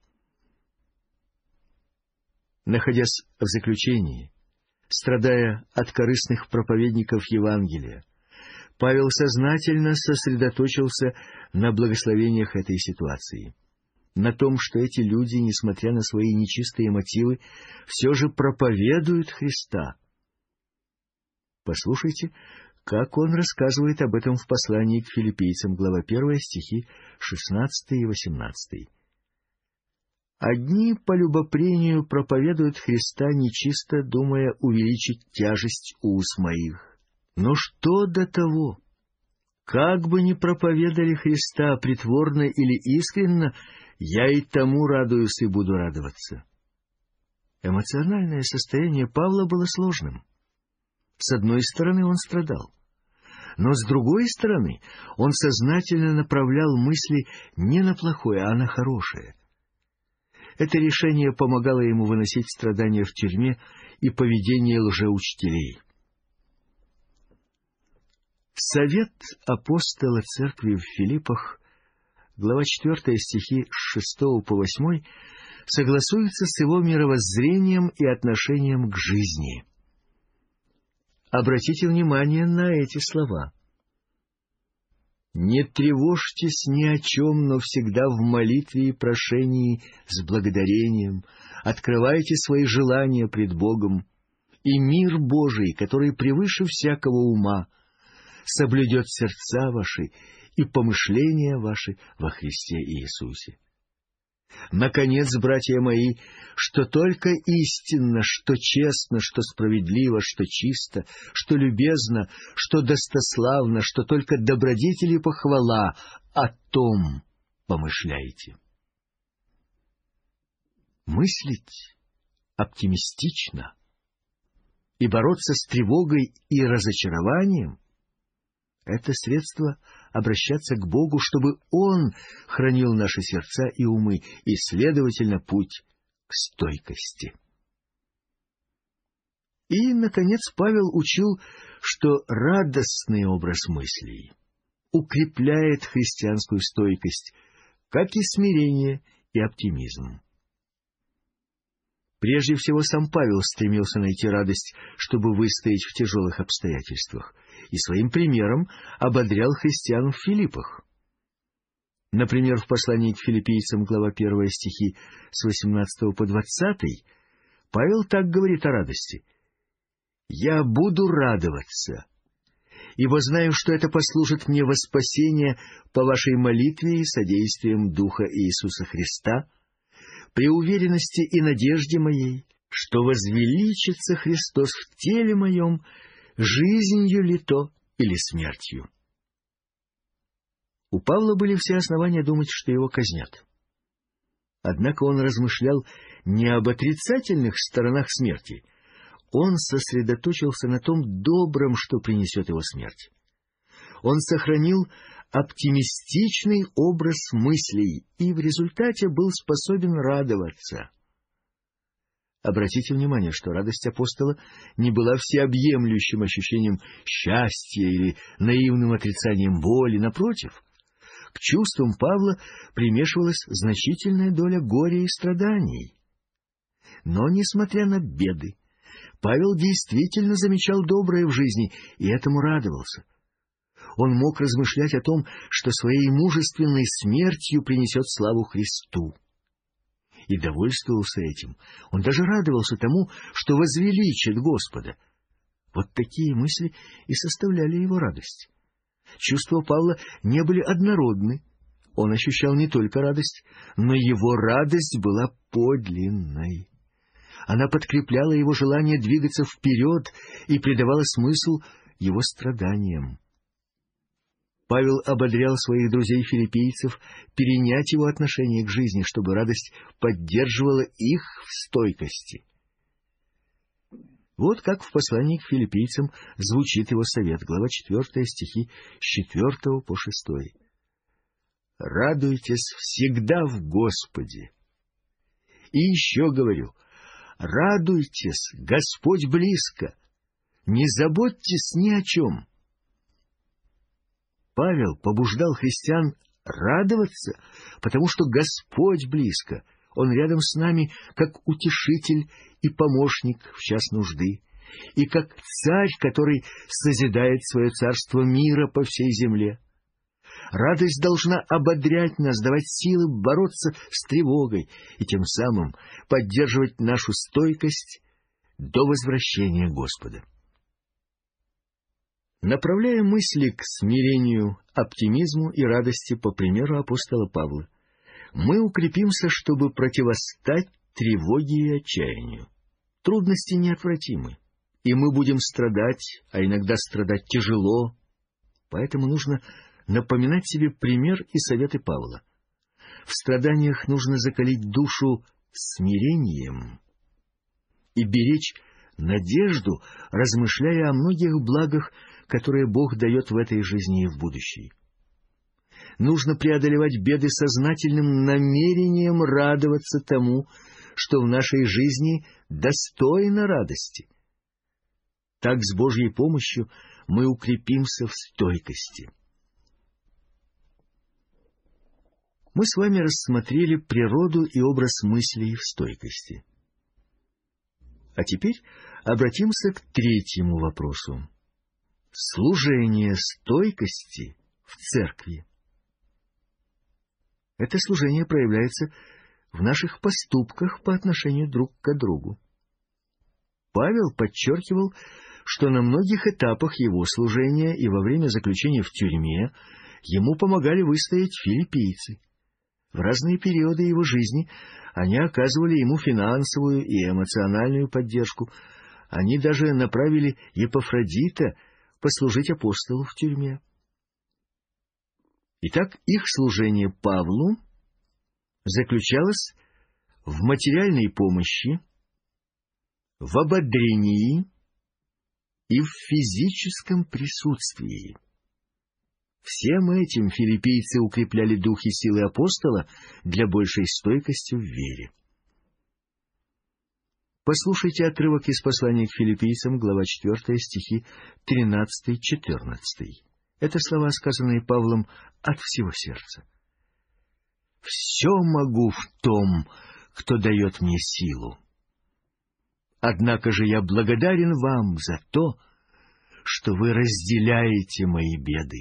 Находясь в заключении, страдая от корыстных проповедников Евангелия, Павел сознательно сосредоточился на благословениях этой ситуации, на том, что эти люди, несмотря на свои нечистые мотивы, все же проповедуют Христа. Послушайте, как он рассказывает об этом в послании к филиппийцам, глава 1, стихи 16 и 18. «Одни по любопрению проповедуют Христа нечисто, думая увеличить тяжесть уст моих. Но что до того? Как бы ни проповедали Христа притворно или искренно, я и тому радуюсь и буду радоваться». Эмоциональное состояние Павла было сложным. С одной стороны, он страдал. Но с другой стороны, он сознательно направлял мысли не на плохое, а на хорошее. Это решение помогало ему выносить страдания в тюрьме и поведение лжеучителей. Совет апостола церкви в Филиппах, глава 4, стихи с 6 по 8, согласуется с его мировоззрением и отношением к жизни. Обратите внимание на эти слова. «Не тревожьтесь ни о чем, но всегда в молитве и прошении с благодарением открывайте свои желания пред Богом, и мир Божий, который превыше всякого ума, соблюдет сердца ваши и помышления ваши во Христе Иисусе. Наконец, братья мои, что только истинно, что честно, что справедливо, что чисто, что любезно, что достославно, что только добродетель и похвала, о том помышляйте». Мыслить оптимистично и бороться с тревогой и разочарованием — это средство обращаться к Богу, чтобы Он хранил наши сердца и умы, и, следовательно, путь к стойкости. И, наконец, Павел учил, что радостный образ мыслей укрепляет христианскую стойкость, как и смирение и оптимизм. Прежде всего, сам Павел стремился найти радость, чтобы выстоять в тяжелых обстоятельствах, и своим примером ободрял христиан в Филиппах. Например, в послании к филиппийцам, глава 1, стихи с 18 по 20, Павел так говорит о радости. «Я буду радоваться, ибо знаю, что это послужит мне во спасение по вашей молитве и содействием Духа Иисуса Христа, при уверенности и надежде моей, что возвеличится Христос в теле моем, жизнью ли то или смертью». У Павла были все основания думать, что его казнят. Однако он размышлял не об отрицательных сторонах смерти. Он сосредоточился на том добром, что принесет его смерть. Он сохранил оптимистичный образ мыслей и в результате был способен радоваться. Обратите внимание, что радость апостола не была всеобъемлющим ощущением счастья или наивным отрицанием боли. Напротив, к чувствам Павла примешивалась значительная доля горя и страданий. Но, несмотря на беды, Павел действительно замечал доброе в жизни и этому радовался. Он мог размышлять о том, что своей мужественной смертью принесет славу Христу. И довольствовался этим. Он даже радовался тому, что возвеличит Господа. Вот такие мысли и составляли его радость. Чувства Павла не были однородны. Он ощущал не только радость, но его радость была подлинной. Она подкрепляла его желание двигаться вперед и придавала смысл его страданиям. Павел ободрял своих друзей-филиппийцев перенять его отношение к жизни, чтобы радость поддерживала их в стойкости. Вот как в послании к филиппийцам звучит его совет, глава 4, стихи с 4 по 6. «Радуйтесь всегда в Господе. И еще говорю, радуйтесь, Господь близко, не заботьтесь ни о чем». Павел побуждал христиан радоваться, потому что Господь близко. Он рядом с нами, как утешитель и помощник в час нужды, и как царь, который созидает свое царство мира по всей земле. Радость должна ободрять нас, давать силы бороться с тревогой и тем самым поддерживать нашу стойкость до возвращения Господа. Направляя мысли к смирению, оптимизму и радости по примеру апостола Павла, мы укрепимся, чтобы противостать тревоге и отчаянию. Трудности неотвратимы, и мы будем страдать, а иногда страдать тяжело. Поэтому нужно напоминать себе пример и советы Павла. В страданиях нужно закалить душу смирением и беречь надежду, размышляя о многих благах, которые Бог дает в этой жизни и в будущей. Нужно преодолевать беды сознательным намерением радоваться тому, что в нашей жизни достойно радости. Так с Божьей помощью мы укрепимся в стойкости. Мы с вами рассмотрели природу и образ мыслей в стойкости. А теперь обратимся к третьему вопросу. Служение стойкости в церкви. Это служение проявляется в наших поступках по отношению друг к другу. Павел подчеркивал, что на многих этапах его служения и во время заключения в тюрьме ему помогали выстоять филиппийцы. В разные периоды его жизни они оказывали ему финансовую и эмоциональную поддержку. Они даже направили Епафродита послужить апостолу в тюрьме. Итак, их служение Павлу заключалось в материальной помощи, в ободрении и в физическом присутствии. Всем этим филиппийцы укрепляли дух и силы апостола для большей стойкости в вере. Послушайте отрывок из послания к филиппийцам, глава 4, стихи 13-14. Это слова, сказанные Павлом от всего сердца. «Все могу в том, кто дает мне силу. Однако же я благодарен вам за то, что вы разделяете мои беды».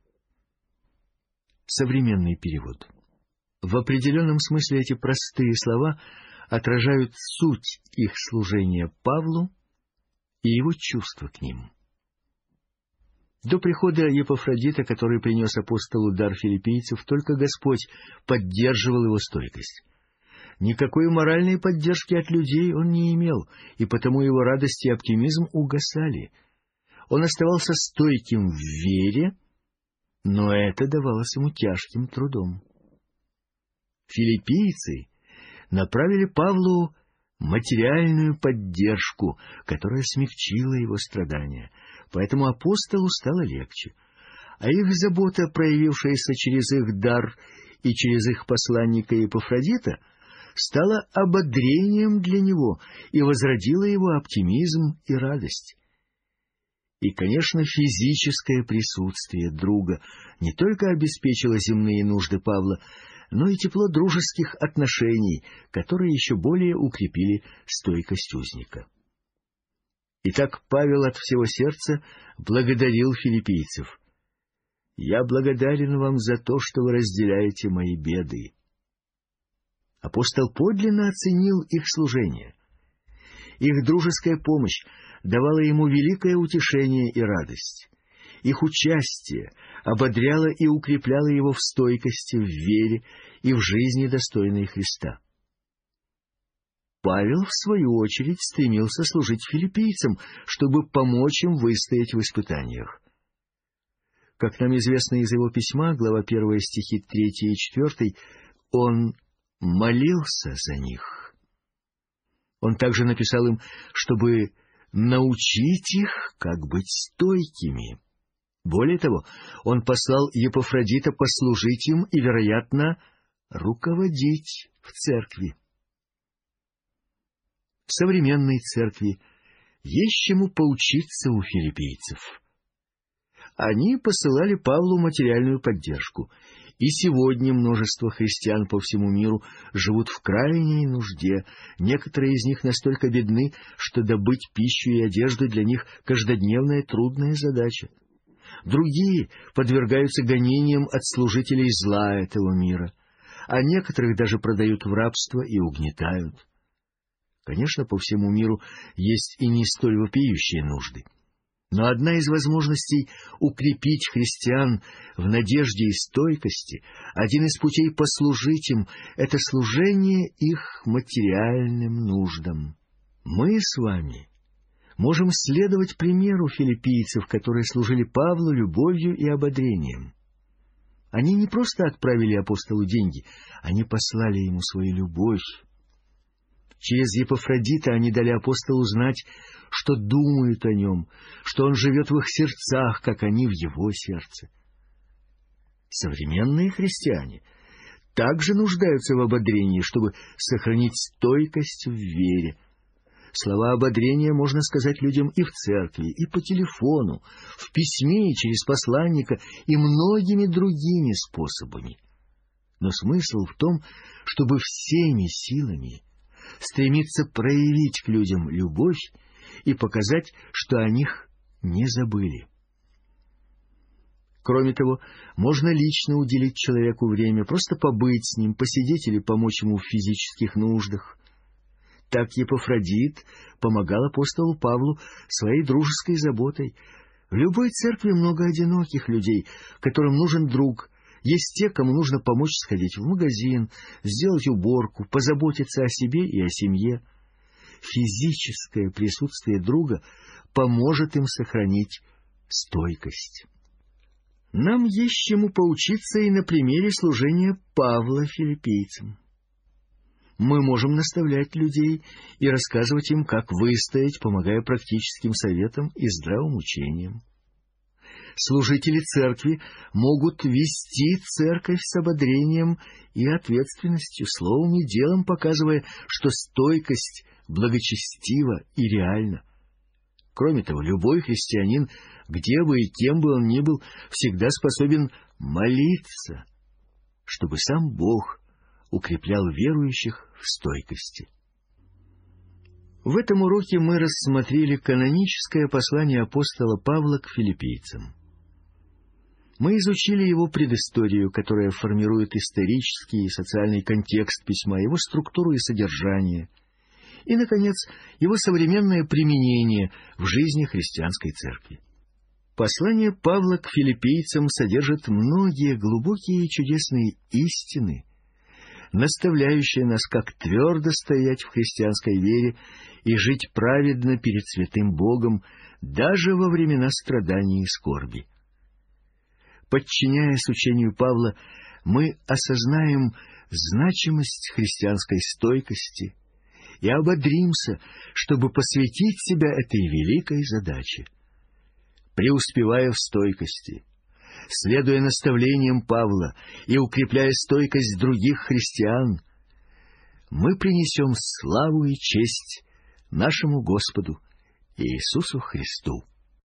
Современный перевод. В определенном смысле эти простые слова отражают суть их служения Павлу и его чувства к ним. До прихода Епафродита, который принес апостолу дар филиппийцев, только Господь поддерживал его стойкость. Никакой моральной поддержки от людей он не имел, и потому его радость и оптимизм угасали. Он оставался стойким в вере, но это давалось ему тяжким трудом. Филиппийцы направили Павлу материальную поддержку, которая смягчила его страдания, поэтому апостолу стало легче. А их забота, проявившаяся через их дар и через их посланника Епафродита, стала ободрением для него и возродила его оптимизм и радость. И, конечно, физическое присутствие друга не только обеспечило земные нужды Павла, но и тепло дружеских отношений, которые еще более укрепили стойкость узника. Итак, Павел от всего сердца благодарил филиппийцев. «Я благодарен вам за то, что вы разделяете мои беды». Апостол подлинно оценил их служение. Их дружеская помощь давала ему великое утешение и радость. Их участие ободряло и укрепляло его в стойкости, в вере и в жизни, достойной Христа. Павел, в свою очередь, стремился служить филиппийцам, чтобы помочь им выстоять в испытаниях. Как нам известно из его письма, глава 1, стихи 3 и 4, он молился за них. Он также написал им, чтобы научить их, как быть стойкими. Более того, он послал Епафродита послужить им и, вероятно, руководить в церкви. В современной церкви есть чему поучиться у филиппийцев. Они посылали Павлу материальную поддержку, и сегодня множество христиан по всему миру живут в крайней нужде. Некоторые из них настолько бедны, что добыть пищу и одежду для них каждодневная трудная задача. Другие подвергаются гонениям от служителей зла этого мира, а некоторых даже продают в рабство и угнетают. Конечно, по всему миру есть и не столь вопиющие нужды. Но одна из возможностей укрепить христиан в надежде и стойкости, один из путей послужить им — это служение их материальным нуждам. Мы с вами можем следовать примеру филиппийцев, которые служили Павлу любовью и ободрением. Они не просто отправили апостолу деньги, они послали ему свою любовь. Через Епафродита они дали апостолу знать, что думают о нем, что он живет в их сердцах, как они в его сердце. Современные христиане также нуждаются в ободрении, чтобы сохранить стойкость в вере. Слова ободрения можно сказать людям и в церкви, и по телефону, в письме, через посланника и многими другими способами. Но смысл в том, чтобы всеми силами стремиться проявить к людям любовь и показать, что о них не забыли. Кроме того, можно лично уделить человеку время, просто побыть с ним, посидеть или помочь ему в физических нуждах. Так Епафродит помогал апостолу Павлу своей дружеской заботой. В любой церкви много одиноких людей, которым нужен друг. Есть те, кому нужно помочь сходить в магазин, сделать уборку, позаботиться о себе и о семье. Физическое присутствие друга поможет им сохранить стойкость. Нам есть чему поучиться и на примере служения Павла филиппийцам. Мы можем наставлять людей и рассказывать им, как выстоять, помогая практическим советам и здравым учениям. Служители церкви могут вести церковь с ободрением и ответственностью, словом и делом показывая, что стойкость благочестива и реальна. Кроме того, любой христианин, где бы и кем бы он ни был, всегда способен молиться, чтобы сам Бог укреплял верующих в стойкости. В этом уроке мы рассмотрели каноническое послание апостола Павла к филиппийцам. Мы изучили его предысторию, которая формирует исторический и социальный контекст письма, его структуру и содержание, и, наконец, его современное применение в жизни христианской церкви. Послание Павла к филиппийцам содержит многие глубокие и чудесные истины, наставляющие нас, как твердо стоять в христианской вере и жить праведно перед святым Богом даже во времена страданий и скорби. Подчиняясь учению Павла, мы осознаем значимость христианской стойкости и ободримся, чтобы посвятить себя этой великой задаче. Преуспевая в стойкости, следуя наставлениям Павла и укрепляя стойкость других христиан, мы принесем славу и честь нашему Господу Иисусу Христу.